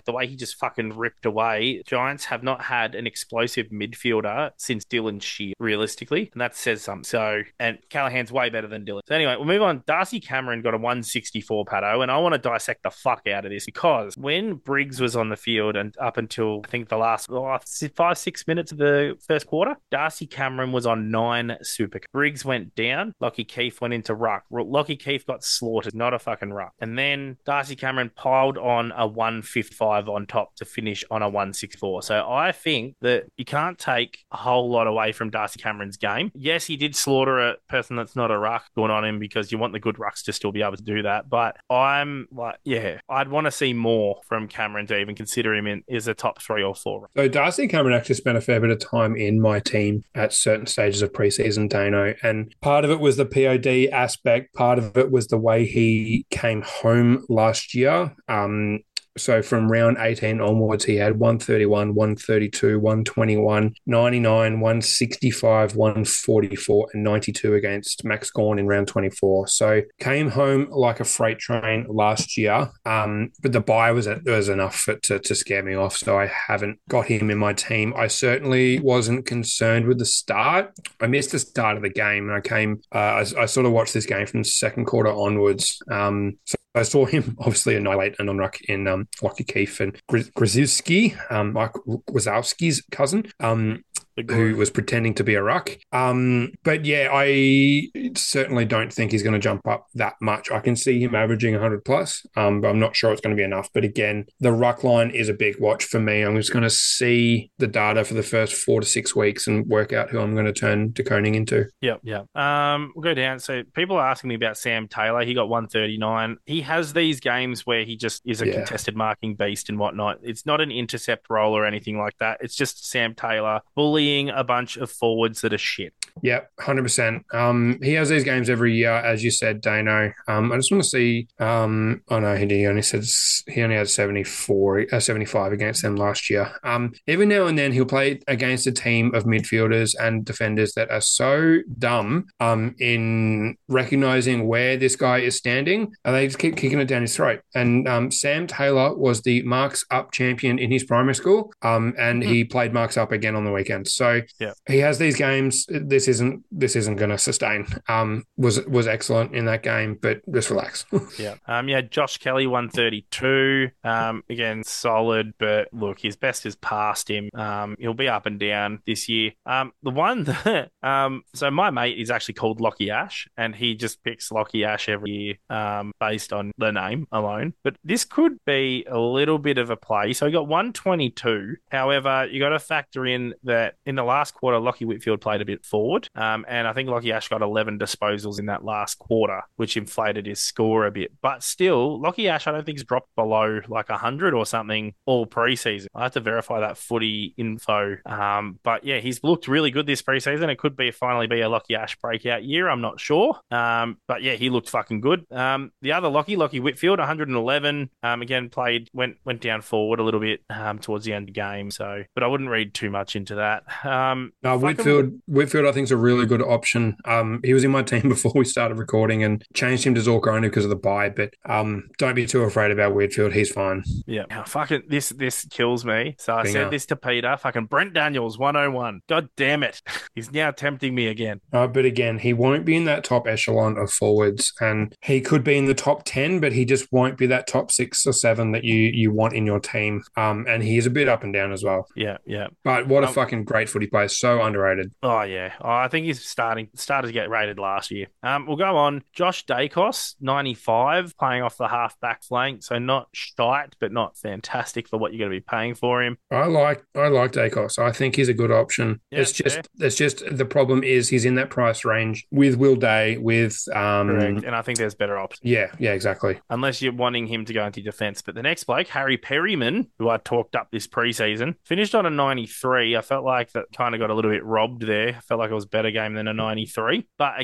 S5: like the way he just fucking ripped away. Giants have not had an explosive midfielder since Dylan Shear, realistically, and that says something. So, and Callahan's way better than Dylan. So anyway, we'll move on. Darcy Cameron got a one sixty-four, Pato, and I want to dissect the fuck out of this because when Briggs was on the field and up until I think the last oh, five, six minutes of the first quarter, Darcy Cameron was on nine super. Briggs went down. Lockie Keefe went into ruck. Lockie Keefe got slaughtered, not a fucking ruck. And then Darcy Cameron piled on a one fifty-five on top to finish on a one sixty-four. So I think that you can't take a whole lot away from Darcy Cameron's game. Yes, he did slaughter a person that's not a ruck going on him because you want the good rucks to still be able to do that. But I'm like, yeah, I'd want to see more from Cameron to even consider him in as a top three or four.
S6: So Darcy Cameron actually spent a fair bit of time in my team at certain stages of preseason, Dano, and part of it was the P O D aspect. Part of it was the way he came home last year. Um, So from round eighteen onwards, he had one thirty-one, one thirty-two, one twenty-one, ninety-nine, one sixty-five, one forty-four, and ninety-two against Max Gawn in round twenty-four. So came home like a freight train last year, um, but the buy was, was enough for, to, to scare me off, so I haven't got him in my team. I certainly wasn't concerned with the start. I missed the start of the game, and I came, uh, I, I sort of watched this game from the second quarter onwards. Um, so I saw him obviously annihilate an on-ruck in um, Lockie Keefe and Grzyzewski, um, Mike Wazowski's cousin. Um, who was pretending to be a ruck. Um, but yeah, I certainly don't think he's going to jump up that much. I can see him averaging one hundred plus, um, but I'm not sure it's going to be enough. But again, the ruck line is a big watch for me. I'm just going to see the data for the first four to six weeks and work out who I'm going to turn De Koning into.
S5: Yep, yep. Um, we'll go down. So people are asking me about Sam Taylor. He got one thirty-nine. He has these games where he just is a
S6: Yeah.
S5: contested marking beast and whatnot. It's not an intercept role or anything like that. It's just Sam Taylor bullying a bunch of forwards that are shit.
S6: Yep, one hundred percent. Um, he has these games every year, as you said, Dano. Um, I just want to see. Um, oh no, he only said he only had seventy-four, uh, seventy-five against them last year. Um, every now and then he'll play against a team of midfielders and defenders that are so dumb um, in recognizing where this guy is standing, and they just keep kicking it down his throat. And um, Sam Taylor was the marks up champion in his primary school, um, and mm-hmm. he played marks up again on the weekend. So
S5: yeah.
S6: he has these games. This isn't this isn't going to sustain. Um, was was excellent in that game, but just relax.
S5: yeah, um, yeah. Josh Kelly one thirty-two. Um, again, solid, but look, his best is past him. Um, he'll be up and down this year. Um, the one that um, so my mate is actually called Lockie Ash, and he just picks Lockie Ash every year, um, based on the name alone. But this could be a little bit of a play. So he got one twenty-two. However, you got to factor in that in the last quarter, Lockie Whitfield played a bit forward. Um, and I think Lockie Ash got eleven disposals in that last quarter, which inflated his score a bit. But still, Lockie Ash, I don't think, has dropped below like one hundred or something all preseason. I have to verify that footy info. Um, but yeah, he's looked really good this preseason. It could be finally be a Lockie Ash breakout year. I'm not sure. Um, but yeah, he looked fucking good. Um, the other Lockie, Lockie Whitfield, one hundred eleven. Um, again, played, went went down forward a little bit um, towards the end of the game. So, but I wouldn't read too much into that. Um,
S6: no, Whitfield, Whitfield, I think is a really good option. Um, he was in my team before we started recording and changed him to Zorko only because of the bye. But um, don't be too afraid about Whitfield. He's fine.
S5: Yeah, oh, fucking this this kills me. So I
S6: Bing
S5: said
S6: up.
S5: this to Peter. Fucking Brent Daniels, one oh one. God damn it, he's now tempting me again.
S6: Uh, but again, he won't be in that top echelon of forwards, and he could be in the top ten, but he just won't be that top six or seven that you you want in your team. Um, and he is a bit up and down as well.
S5: Yeah, yeah.
S6: But what a
S5: um,
S6: fucking great footy player. So underrated.
S5: Oh yeah, oh, I think he's starting started to get rated last year. Um, we'll go on. Josh Dacos, ninety-five, playing off the half back flank, so not shite, but not fantastic for what you're going to be paying for him.
S6: I like I like Dacos. I think he's a good option.
S5: Yeah,
S6: it's just
S5: fair.
S6: it's just the problem is he's in that price range with Will Day, with um
S5: Correct, and I think there's better options.
S6: Yeah, yeah, exactly.
S5: Unless you're wanting him to go into defence. But the next bloke, Harry Perryman, who I talked up this preseason, finished on a ninety-three. I felt like that kind of got a little bit robbed there. I felt like it was a better game than a ninety-three. But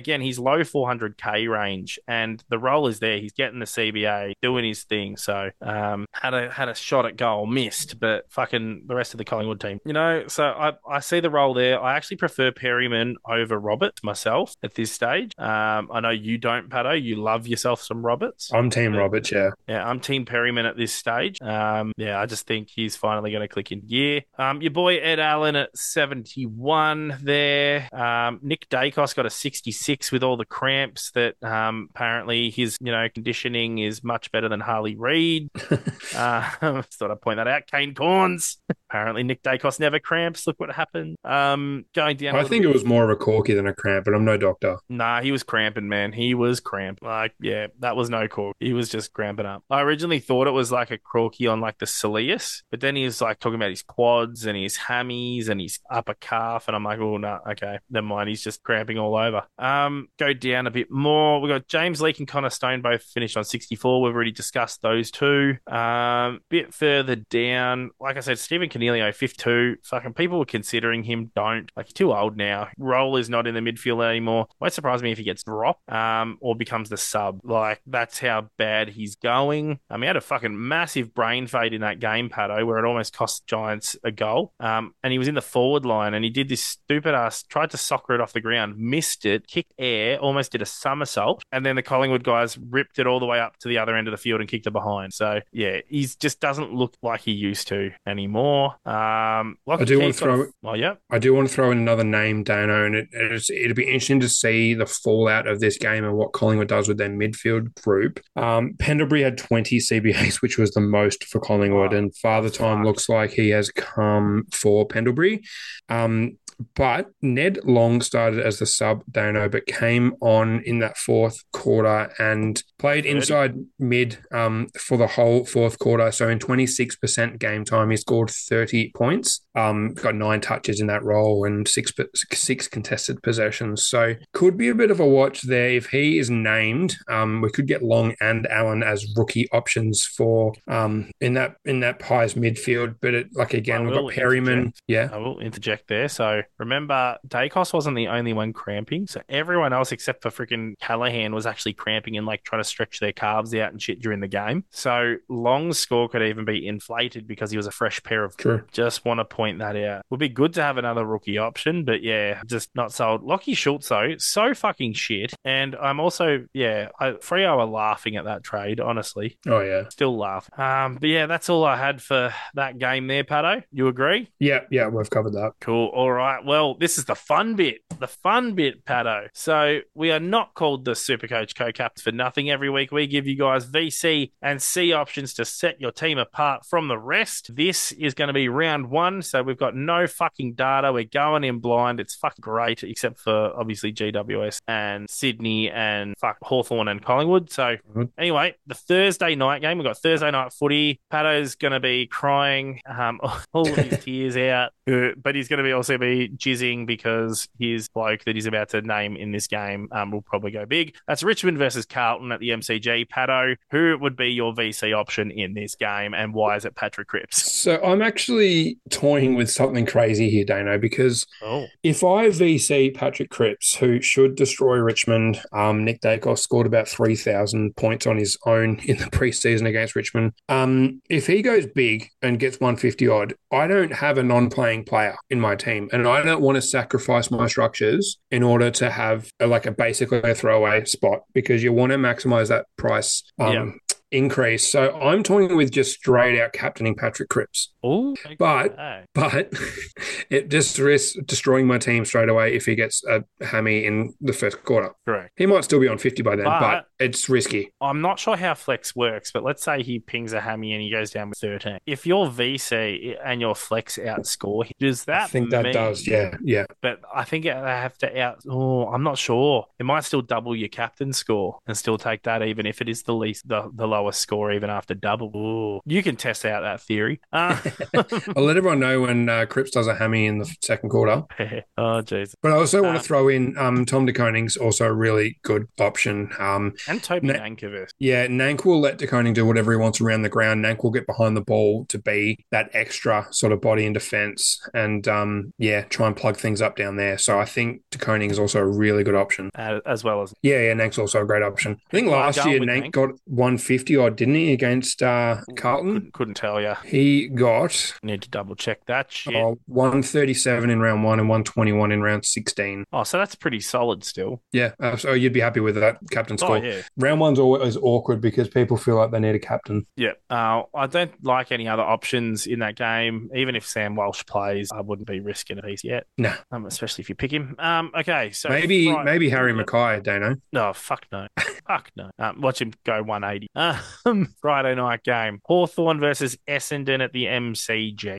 S5: again, he's low four hundred K range, and the role is there. He's getting the C B A, doing his thing. So um, had a had a shot at goal, missed, but fucking the rest of the Collingwood team, you know. So I I see the role there. I actually prefer Perryman over Roberts myself at this stage. Um, I know you don't, Pato. You love yourself some Roberts.
S6: I'm Team Roberts, yeah.
S5: Yeah, I'm Team Perryman at this stage. Um, yeah, I just think he's finally going to click in gear. Um, your boy Ed Allen at seventy-one there. Um, Nick Dacos got a sixty-six with all the cramps that um, apparently his, you know, conditioning is much better than Harley Reid. uh, just thought I'd point that out. Kane Corns. Apparently Nick Dacos never cramps. Look what happened. Um, going down.
S6: I think
S5: bit.
S6: it was more of a corky than a cramp, but I'm no doctor.
S5: Nah, he was cramping, man. He was cramped. Like, yeah, that was no cork. He was just cramping up. I originally thought it was like a croaky on like the soleus, but then he was like talking about his quads and his hammies and his upper calf, and I'm like, oh no, okay, never mind. He's just cramping all over. Um, go down a bit more. We got James Leake and Connor Stone both finished on sixty-four. We've already discussed those two. Um, bit further down, like I said, Stephen Canelio, fifty-two. Fucking people were considering him. Don't like he's too old now. Role is not in the midfield anymore. Won't surprise me if he gets dropped, um, or becomes the sub. Like that's how bad he's going. I mean, he had a fucking massive brain fade in that game, Pato, where it almost cost Giants a goal. Um, and he was in the forward line and he did this stupid ass, tried to soccer it off the ground, missed it, kicked air, almost did a somersault. And then the Collingwood guys ripped it all the way up to the other end of the field and kicked it behind. So yeah, he just doesn't look like he used to anymore. Um,
S6: I do want to throw.
S5: Oh yeah,
S6: I do want to throw in another name, Dano, and it, it's, it'll be interesting to see the fallout of this game and what Collingwood does with their midfield group. Um, Pendlebury had twenty C B As, which was the most for Collingwood, oh, and Father Time fuck. looks like he has come for Pendlebury. Um, But Ned Long started as the sub, Dano, but came on in that fourth quarter and played inside mid um, for the whole fourth quarter. So in twenty-six percent game time, he scored thirty points. Um, got nine touches in that role and six six contested possessions. So could be a bit of a watch there. If he is named, um, we could get Long and Allen as rookie options for um, in that in that Pies midfield. But it, like again, we've got Perryman.
S5: Interject.
S6: Yeah,
S5: I will interject there. So remember, Dacos wasn't the only one cramping. So everyone else except for freaking Callahan was actually cramping and like trying to stretch their calves out and shit during the game. So Long's score could even be inflated because he was a fresh pair of.
S6: True.
S5: Just want to point that out. Would be good to have another rookie option, but yeah, just not sold. Lockie Schultz though, so fucking shit. And I'm also yeah, I, Freo are laughing at that trade. Honestly.
S6: Oh yeah,
S5: still laugh. Um, but yeah, that's all I had for that game there, Pato. You agree?
S6: Yeah, yeah, we've covered that.
S5: Cool. All right. Well, this is the fun bit. The fun bit, Pato. So we are not called the Supercoach Co-Captains for nothing. Every week we give you guys V C and C options to set your team apart from the rest. This is going to be round one, so we've got no fucking data. We're going in blind. It's fucking great, except for obviously G W S and Sydney and fuck Hawthorn and Collingwood. So mm-hmm. Anyway, the Thursday night game, we've got Thursday night footy. Pato's going to be crying um, all of his tears out, but he's going to be also be jizzing because his bloke that he's about to name in this game um, will probably go big. That's Richmond versus Carlton at the M C G. Pato, who would be your V C option in this game and why is it Patrick Cripps?
S6: So I'm actually toying with something crazy here, Dano, because
S5: oh.
S6: if I V C Patrick Cripps, who should destroy Richmond, um, Nick Dacos scored about three thousand points on his own in the preseason against Richmond. Um, if he goes big and gets one fifty odd, I don't have a non-playing player in my team, and I don't want to sacrifice my structures in order to have a, like a basically a throwaway spot because you want to maximize that price. Um,
S5: yeah.
S6: Increase. So I'm talking with just straight out captaining Patrick Cripps.
S5: Oh,
S6: but but it just risks destroying my team straight away if he gets a hammy in the first quarter.
S5: Correct.
S6: He might still be on fifty by then,
S5: but,
S6: but it's risky.
S5: I'm not sure how flex works, but let's say he pings a hammy and he goes down with thirteen. If your V C and your flex outscore, does that
S6: I think that
S5: mean,
S6: does, yeah, yeah.
S5: But I think they have to out. Oh, I'm not sure. It might still double your captain score and still take that, even if it is the least the, the lowest lowest score even after double. Ooh. You can test out that theory. Uh,
S6: I'll let everyone know when uh, Cripps does a hammy in the second quarter.
S5: oh, jeez.
S6: But I also want
S5: Uh,
S6: to throw in um, Tom DeKoning's also a really good option. Um,
S5: And Toby
S6: Na-
S5: Nankervis.
S6: yeah, Nank will let DeKoning do whatever he wants around the ground. Nank will get behind the ball to be that extra sort of body in defence and, um, yeah, try and plug things up down there. So I think DeKoning is also a really good option.
S5: Uh, as well as
S6: Yeah, yeah, Nank's also a great option. I think
S5: Well, I'm
S6: last
S5: going
S6: year
S5: with
S6: Nank
S5: Nank.
S6: got one fifty odd, didn't he, against uh, Carlton?
S5: couldn't, couldn't tell you.
S6: He got
S5: Need to double check that shit.
S6: oh, one thirty-seven in round one and one twenty-one in round sixteen.
S5: Oh, so that's pretty solid still.
S6: Yeah, uh, so you'd be happy with that captain score.
S5: Oh, yeah.
S6: Round one's always awkward because people feel like they need a captain.
S5: Yeah. Uh, I don't like any other options in that game. Even if Sam Walsh plays, I wouldn't be risking a piece yet.
S6: No.
S5: Um, especially if you pick him. Um, okay, so
S6: Maybe
S5: Fri-
S6: maybe Harry
S5: Yeah.
S6: Mackay, Dano.
S5: No, fuck no. fuck no. Um, watch him go one eighty. Um, Friday night game. Hawthorn versus Essendon at the M C G.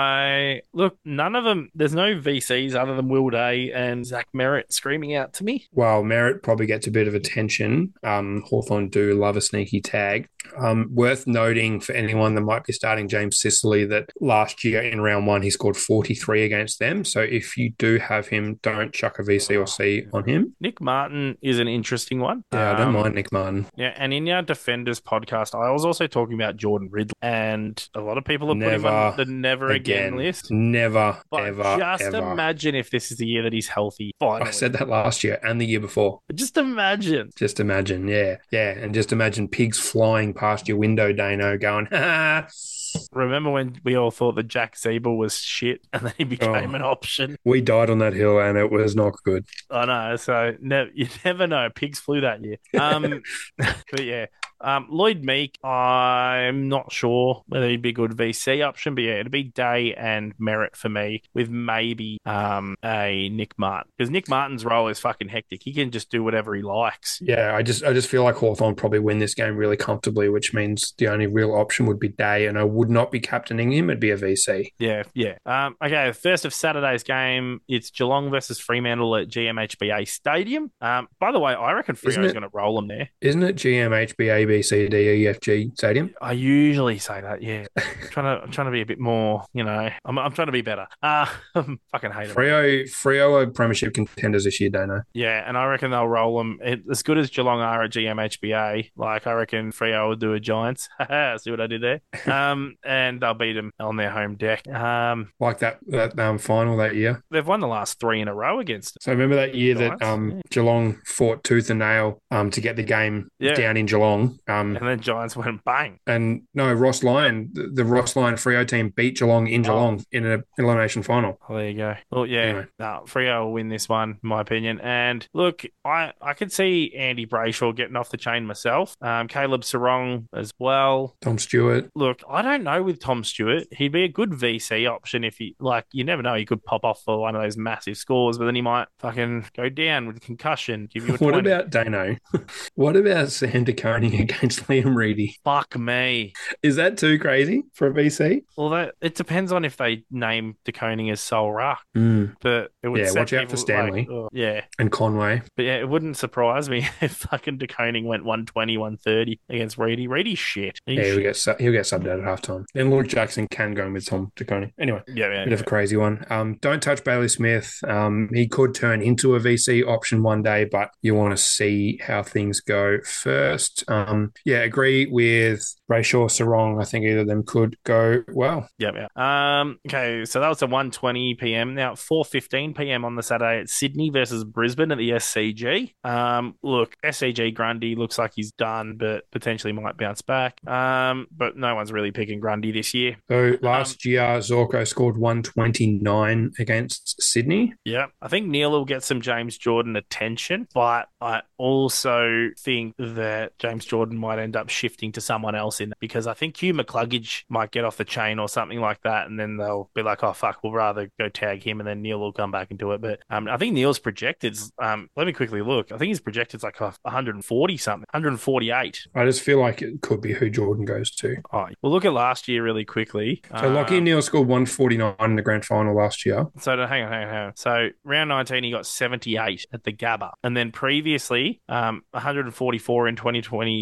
S5: I look, none of them, there's no V Cs other than Will Day and Zach Merritt screaming out to me.
S6: While Merritt probably gets a bit of attention, um, Hawthorn do love a sneaky tag. Um, worth noting for anyone that might be starting James Sicily that last year in round one he scored forty-three against them. So if you do have him, don't chuck a V C or C on him.
S5: Nick Martin is an interesting one.
S6: Yeah, I don't
S5: Um,
S6: mind Nick Martin.
S5: Yeah, and in our Defenders podcast, I was also talking about Jordan Ridley, and a lot of people are putting him on the never again, list.
S6: Never,
S5: But
S6: ever,
S5: just
S6: ever.
S5: imagine if this is the year that he's healthy. Finally.
S6: I said that last year and the year before.
S5: Just imagine.
S6: Just imagine, yeah, yeah, and just imagine pigs flying past your window, Dano, going, ha.
S5: Remember when we all thought that Jack Siebel was shit, and then he became
S6: Oh.
S5: an option?
S6: We died on that hill, and it was not good.
S5: I know. So ne- you never know. Pigs flew that year. Um, but yeah. Um, Lloyd Meek, I'm not sure whether he'd be a good V C option, but yeah, it'd be Day and Merritt for me, with maybe um a Nick Martin, because Nick Martin's role is fucking hectic. He can just do whatever he likes.
S6: Yeah, I just I just feel like Hawthorn probably win this game really comfortably, which means the only real option would be Day, and I would not be captaining him. It'd be a V C.
S5: Yeah, yeah. Um, okay, the first of Saturday's game, it's Geelong versus Fremantle at G M H B A Stadium. Um, by the way, I reckon
S6: Isn't
S5: Freo's
S6: it-
S5: going to roll them there.
S6: Isn't it G M H B A B C D E F G Stadium?
S5: I usually say that, yeah. I'm trying to, I'm trying to be a bit more, you know. I'm, I'm trying to be better. Uh, fucking hate it.
S6: Freo, Freo are premiership contenders this year, Dano.
S5: Yeah, and I reckon they'll roll them. It, as good as Geelong are at G M H B A, like I reckon Freo will do a Giants. See what I did there? Um, and they'll beat them on their home deck. Um,
S6: Like that that um, final that year.
S5: they've won the last three in a row against them.
S6: So remember that year that
S5: Giants,
S6: um,
S5: yeah.
S6: Geelong fought tooth and nail um, to get the game
S5: Yeah.
S6: down in Geelong. Um,
S5: And then Giants went bang.
S6: and no, Ross Lyon, the, the Ross Lyon Freo team beat Geelong in Geelong in an elimination final.
S5: Oh, there you go. Well, yeah,
S6: Anyway.
S5: no, Freo will win this one, in my opinion. And look, I, I could see Andy Brayshaw getting off the chain myself. Um, Caleb Sarong as well.
S6: Tom Stewart.
S5: Look, I don't know with Tom Stewart. He'd be a good V C option if he, like, you never know. He could pop off for one of those massive scores, but then he might fucking go down with concussion, give you a
S6: What
S5: twenty.
S6: about Dano? What about Sam DeConing against Liam Reedy?
S5: Fuck me.
S6: Is that too crazy for a V C?
S5: Well, that it depends on if they name DeConing as Sol Ruck,
S6: Mm.
S5: but it would
S6: Yeah,
S5: set
S6: watch out for
S5: people,
S6: Stanley.
S5: like, oh, yeah.
S6: And Conway.
S5: But yeah, it wouldn't surprise me if fucking DeConing went one twenty, one thirty against Reedy. Reedy's shit. He's
S6: Yeah, he'll
S5: shit.
S6: get, su- he'll get subbed out at halftime. Then Luke Jackson can go in with Tom DeConing. Anyway.
S5: Yeah, yeah,
S6: Bit of a crazy one. Um, don't touch Bailey Smith. Um, he could turn into a V C option one day, but you want to see how things go first. Um, yeah, agree with Brayshaw, Sarong. I think either of them could go well.
S5: yeah, yeah. Um, okay, so that was at one twenty p.m. Now, four fifteen p.m. on the Saturday at Sydney versus Brisbane at the S C G. Um, look, S C G Grundy looks like he's done, but potentially might bounce back. Um, but no one's really picking Grundy this year.
S6: So last year, Zorko scored one twenty-nine against Sydney.
S5: Yeah, I think Neil will get some James Jordan attention, but I also think that James Jordan might end up shifting to someone else in that, because I think Hugh McCluggage might get off the chain or something like that, and then they'll be like, oh, fuck, we'll rather go tag him, and then Neil will come back and do it. But um, I think Neil's projected, um, let me quickly look, I think his projected like one hundred forty something, one hundred forty-eight.
S6: I just feel like it could be who Jordan goes to.
S5: Oh, we'll look at last year really quickly.
S6: So Lockie
S5: Um,
S6: Neal scored one forty-nine in the grand final last year.
S5: So to, hang on, hang on, hang on. So round nineteen, he got seventy-eight at the Gabba, and then previously, um, one hundred forty-four in twenty twenty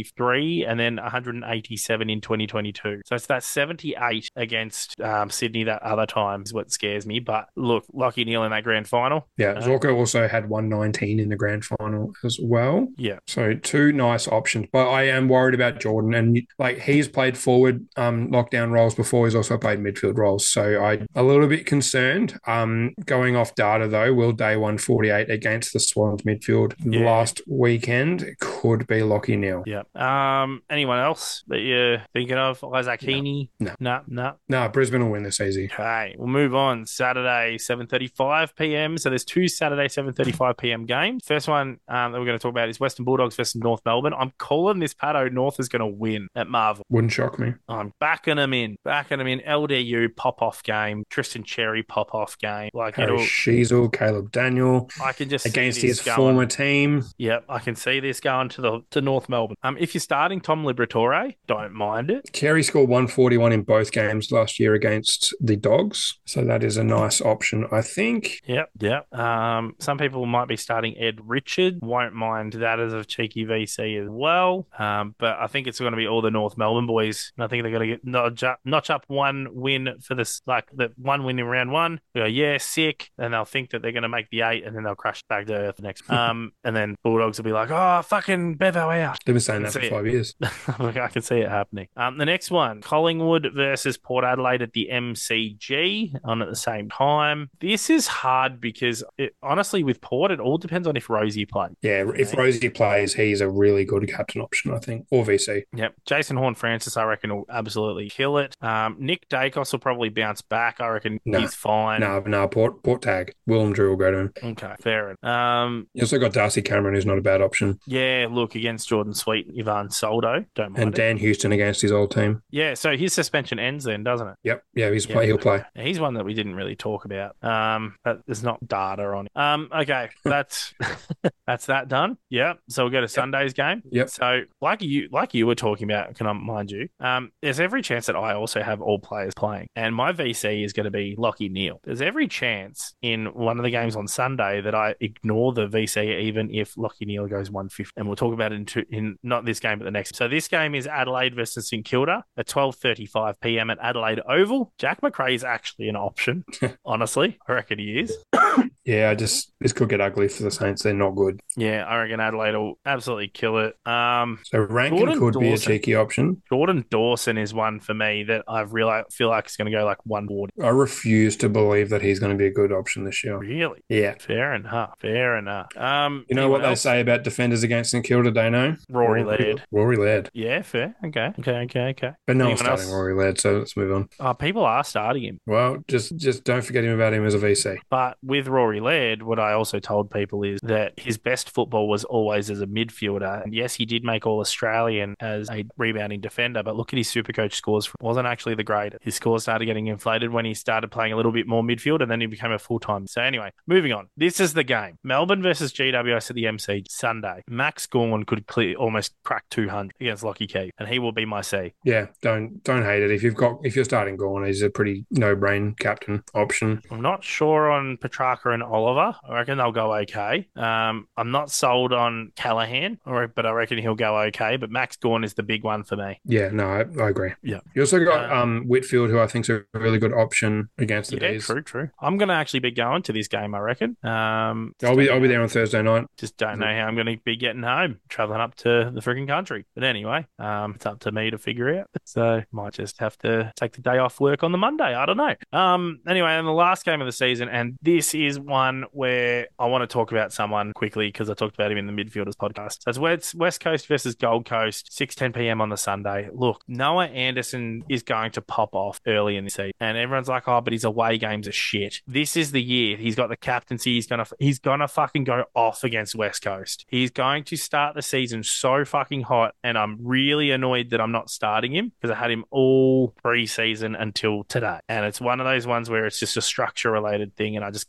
S5: eighty-three and then one hundred eighty-seven in twenty twenty-two. So it's that seventy-eight against um, Sydney that other time is what scares me. But look, Lachie Neale in that grand final.
S6: Yeah,
S5: Uh,
S6: Zorko also had one nineteen in the grand final as well.
S5: Yeah.
S6: So two nice options, but I am worried about Jordan, and like he's played forward um, lockdown roles before. He's also played midfield roles, so I'm a little bit concerned. Um, going off data though, Will Day won forty-eight against the Swans midfield
S5: Yeah.
S6: last weekend. It could be Lachie Neale.
S5: Yeah. Um. Anyone else that you're thinking of? Isaac Heaney?
S6: No.
S5: No. No.
S6: No, Brisbane will win this easy.
S5: Okay, we'll move on. Saturday, seven thirty-five p.m. So there's two Saturday, seven thirty-five p.m. games. First one um, that we're going to talk about is Western Bulldogs versus North Melbourne. I'm calling this Pato North is going to win at Marvel.
S6: Wouldn't shock me.
S5: I'm backing them in. Backing them in. L D U pop-off game. Tristan Cherry pop-off game. Like
S6: Harry
S5: it'll...
S6: Sheasel, Caleb Daniel
S5: I can just
S6: against
S5: see this
S6: his
S5: going.
S6: former team.
S5: Yep, I can see this going to the to North Melbourne. Um, if you're starting Tom Liberatore, don't mind it.
S6: Cherry scored one forty-one in both games last year against the Dogs, so that is a nice option, I think.
S5: Yep, yep. Um, some people might be starting Ed Richard. Won't mind that as a cheeky V C as well. Um, but I think it's going to be all the North Melbourne boys. And I think they're going to get notch up, notch up one win for this, like the one win in round one. They go, yeah, sick. And they'll think that they're going to make the eight, and then they'll crash back to earth next. Um, and then Bulldogs will be like, oh, fucking Bevo out.
S6: They've been saying
S5: I
S6: that
S5: can
S6: for
S5: see
S6: five years.
S5: I can see it happening. Um, the next one, Collingwood versus Port Adelaide at the M C G on at the same time. This is hard because it, honestly, with Port, it all depends on if Rosie plays.
S6: Yeah, if Rosie plays, he's a really good captain option, I think, or V C.
S5: Yep. Jason Horn-Francis, I reckon, will absolutely kill it. Um, Nick Dacos will probably bounce back. I reckon
S6: No.
S5: he's fine.
S6: No, no, Port, Port tag. Willem Drew will go to him.
S5: Okay, fair enough. Um,
S6: You also got Darcy Cameron, who's not a bad option.
S5: yeah, look, against Jordan Sweet and Ivan Soldo. Don't mind
S6: And
S5: it.
S6: Dan Houston against his old team.
S5: Yeah, so his suspension ends then, doesn't it?
S6: Yep, yeah, he's
S5: Yeah.
S6: play. He'll play.
S5: He's one that we didn't really talk about. Um, but there's not data on it. Um, okay, that's that's that done. Yeah. So we'll go to Sunday's game.
S6: Yep.
S5: So like you like you were talking about, can I mind you? Um, there's every chance that I also have all players playing, and my V C is going to be Lachie Neale. There's every chance in one of the games on Sunday that I ignore the V C even if Lachie Neale goes one fifty, and we'll talk about it in, two, in not this game but the next. So this game is Adelaide versus St Kilda at twelve thirty-five p.m. at Adelaide Oval. Jack McRae is actually an option. Honestly, I reckon he is.
S6: Yeah, I just this could get ugly for the Saints. They're not good.
S5: Yeah, I reckon Adelaide will absolutely kill it. Um,
S6: So Rankin
S5: Jordan
S6: could be a
S5: Dawson.
S6: cheeky option.
S5: Jordan Dawson is one for me that I've really feel like it's going to go like one forty.
S6: I refuse to believe that he's going to be a good option this year.
S5: Really?
S6: Yeah.
S5: Fair enough. Fair enough. Um,
S6: You know what
S5: anyone
S6: they
S5: else?
S6: say about defenders against St Kilda, Dano?
S5: Rory Laird.
S6: Rory Laird.
S5: Yeah, fair. Okay, okay, okay, okay.
S6: But no one's
S5: Anyone
S6: starting
S5: else?
S6: Rory Laird, so let's move on.
S5: Oh, people are starting him.
S6: Well, just just don't forget him about him as a V C.
S5: But with Rory Laird, what I also told people is that his best football was always as a midfielder. And yes, he did make All Australian as a rebounding defender, but look at his Supercoach scores. Wasn't actually the greatest. His scores started getting inflated when he started playing a little bit more midfield, and then he became a full-time. So anyway, moving on. This is the game. Melbourne versus G W S at the M C Sunday. Max Gorn could clear, almost crack two hundred against Lockie Key, and he will be my C.
S6: Yeah, don't don't hate it. If you've got if you're starting Gorn, he's a pretty no brain captain option.
S5: I'm not sure on Petrarca and Oliver. I reckon they'll go okay. Um, I'm not sold on Callahan, or, but I reckon he'll go okay. But Max Gorn is the big one for me.
S6: Yeah, no, I, I agree.
S5: Yeah.
S6: You also got
S5: Uh,
S6: um, Whitfield, who I think is a really good option against the
S5: Yeah,
S6: D's.
S5: true, true. I'm going to actually be going to this game, I reckon. Um,
S6: I'll be I'll be there on Thursday night.
S5: Just don't know how I'm going to be getting home, traveling up to the freaking country. But anyway, um, it's up to me to figure out. So might just have to take the day off work on the Monday. I don't know. Um, anyway, in the last game of the season, and this is one where I want to talk about someone quickly because I talked about him in the Midfielders podcast. So it's West, West Coast versus Gold Coast, six ten p.m. on the Sunday. Look, Noah Anderson is going to pop off early in the season, and everyone's like, "Oh, but his away games are shit." This is the year he's got the captaincy. He's gonna he's gonna fucking go off against West Coast. He's going to start the season so fucking hot, and I'm really annoyed that I'm not starting him because I had him all pre-season until today, and it's one of those ones where it's just a structure related thing, and I just can't see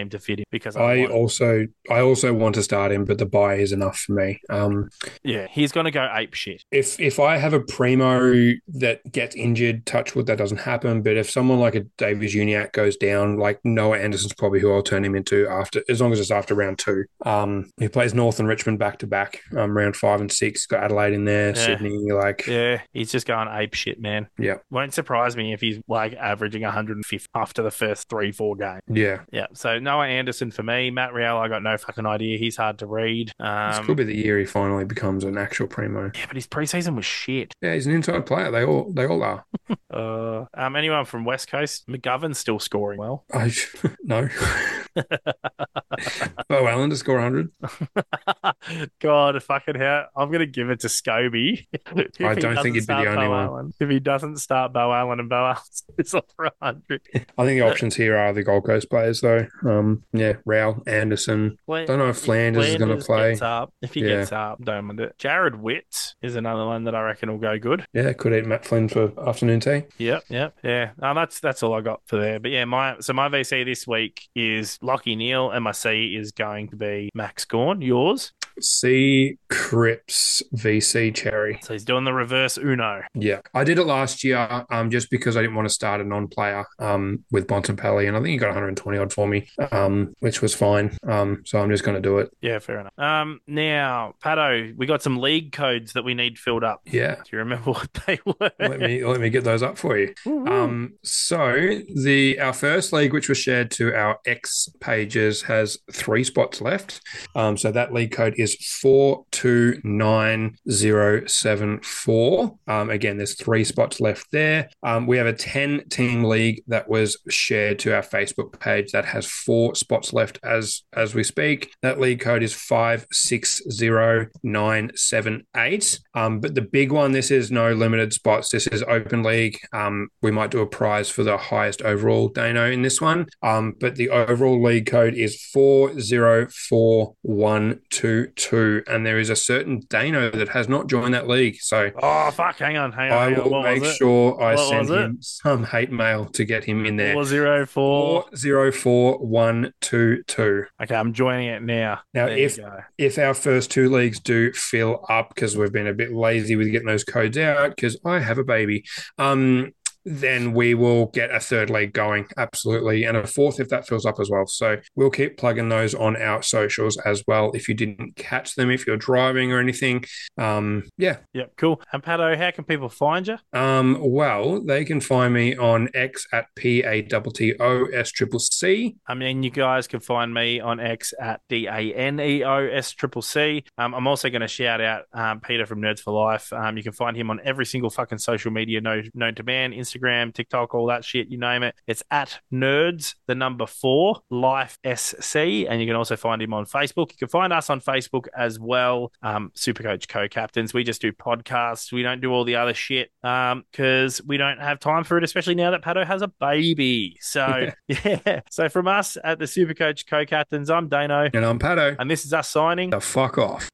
S5: team to fit him because I,
S6: I
S5: want,
S6: also I also want to start him, but the buy is enough for me. Um,
S5: yeah, he's going to go ape shit.
S6: if if I have a primo that gets injured, touch wood, that doesn't happen. But if someone like a Davies Uniacke goes down, like Noah Anderson's probably who I'll turn him into after, as long as it's after round two. Um, he plays North and Richmond back to back, um, round five and six. Got Adelaide in there,
S5: Yeah.
S6: Sydney, like
S5: Yeah, he's just going ape shit, man.
S6: yeah,
S5: Won't surprise me if he's like averaging one hundred fifty after the first three, four games.
S6: yeah.
S5: Yeah, so Noah Anderson for me. Matt Real, I got no fucking idea. He's hard to read.
S6: This
S5: Um,
S6: could be the year he finally becomes an actual primo.
S5: yeah, but his preseason was shit.
S6: Yeah, he's an inside player. They all they all are.
S5: Uh, um, anyone from West Coast? McGovern's still scoring well.
S6: I no. Bo Allen to score one hundred.
S5: God, fucking hell. I'm going to give it to Scobie. If
S6: I
S5: he
S6: don't think
S5: doesn't
S6: he'd be the
S5: start
S6: only
S5: Bo
S6: one.
S5: Allen. If he doesn't start Bo Allen and Bo Allen is off for one hundred.
S6: I think the options here are the Gold Coast players, though. Um, yeah, Rao, Anderson. Don't know if Flanders, is going to play.
S5: Gets up. If he
S6: Yeah.
S5: gets up, don't mind it. Jared Witt is another one that I reckon will go good.
S6: Yeah, could eat Matt Flynn for afternoon tea.
S5: Yep, yep, yeah. No, that's that's all I got for there. But yeah, my so my V C this week is Lockie Neal, and my C is going to be Max Gorn. Yours?
S6: C Cripps V C Cherry.
S5: So he's doing the reverse Uno.
S6: Yeah, I did it last year um, just because I didn't want to start a non-player um, with Bontempelli, and I think he got one hundred twenty odd for me, um, which was fine. Um, so I'm just going to do it.
S5: Yeah, fair enough. Um, now, Pato, we got some league codes that we need filled up.
S6: Yeah.
S5: Do you remember what they were?
S6: let me let me get those up for you. Um, so the our first league, which was shared to our X pages, has three spots left. Um, so that league code is four two nine zero seven four. Um, again, there's three spots left there. Um, we have a ten team league that was shared to our Facebook page that has four spots left as as we speak. That league code is five six zero nine seven eight. Um, but the big one, this is no limited spots. This is open league. Um, we might do a prize for the highest overall Dano in this one. Um, but the overall league code is four zero four one two two, and there is a certain Dano that has not joined that league. So
S5: Oh, fuck. Hang on. Hang on.
S6: I
S5: hang on.
S6: will
S5: What
S6: make
S5: was it?
S6: sure I
S5: What
S6: send
S5: was it?
S6: him some hate mail to get him in there.
S5: Four zero four.
S6: four zero four one two two.
S5: Okay, I'm joining it now.
S6: Now,
S5: There you
S6: if
S5: go.
S6: if our first two leagues do fill up because we've been a bit lazy with getting those codes out because I have a baby, um, then we will get a third league going, absolutely, and a fourth if that fills up as well. So we'll keep plugging those on our socials as well. If you didn't catch them, if you're driving or anything, um, yeah.
S5: Yep, cool. And Pato, how can people find you?
S6: Um, well, they can find me on X at P A T T O S C C C.
S5: I mean, you guys can find me on X at D A N E O S C C C. Um, I'm also going to shout out um, Peter from Nerds for Life. Um, you can find him on every single fucking social media known, known to man, Instagram, TikTok, all that shit, you name it. It's at Nerds, the number four, Life S C. And you can also find him on Facebook. You can find us on Facebook as well, um, Supercoach Co-Captains. We just do podcasts. We don't do all the other shit because um, we don't have time for it, especially now that Pato has a baby. So, yeah. So from us at the Supercoach Co-Captains, I'm Dano.
S6: And I'm Pato.
S5: And this is us signing.
S6: The fuck off.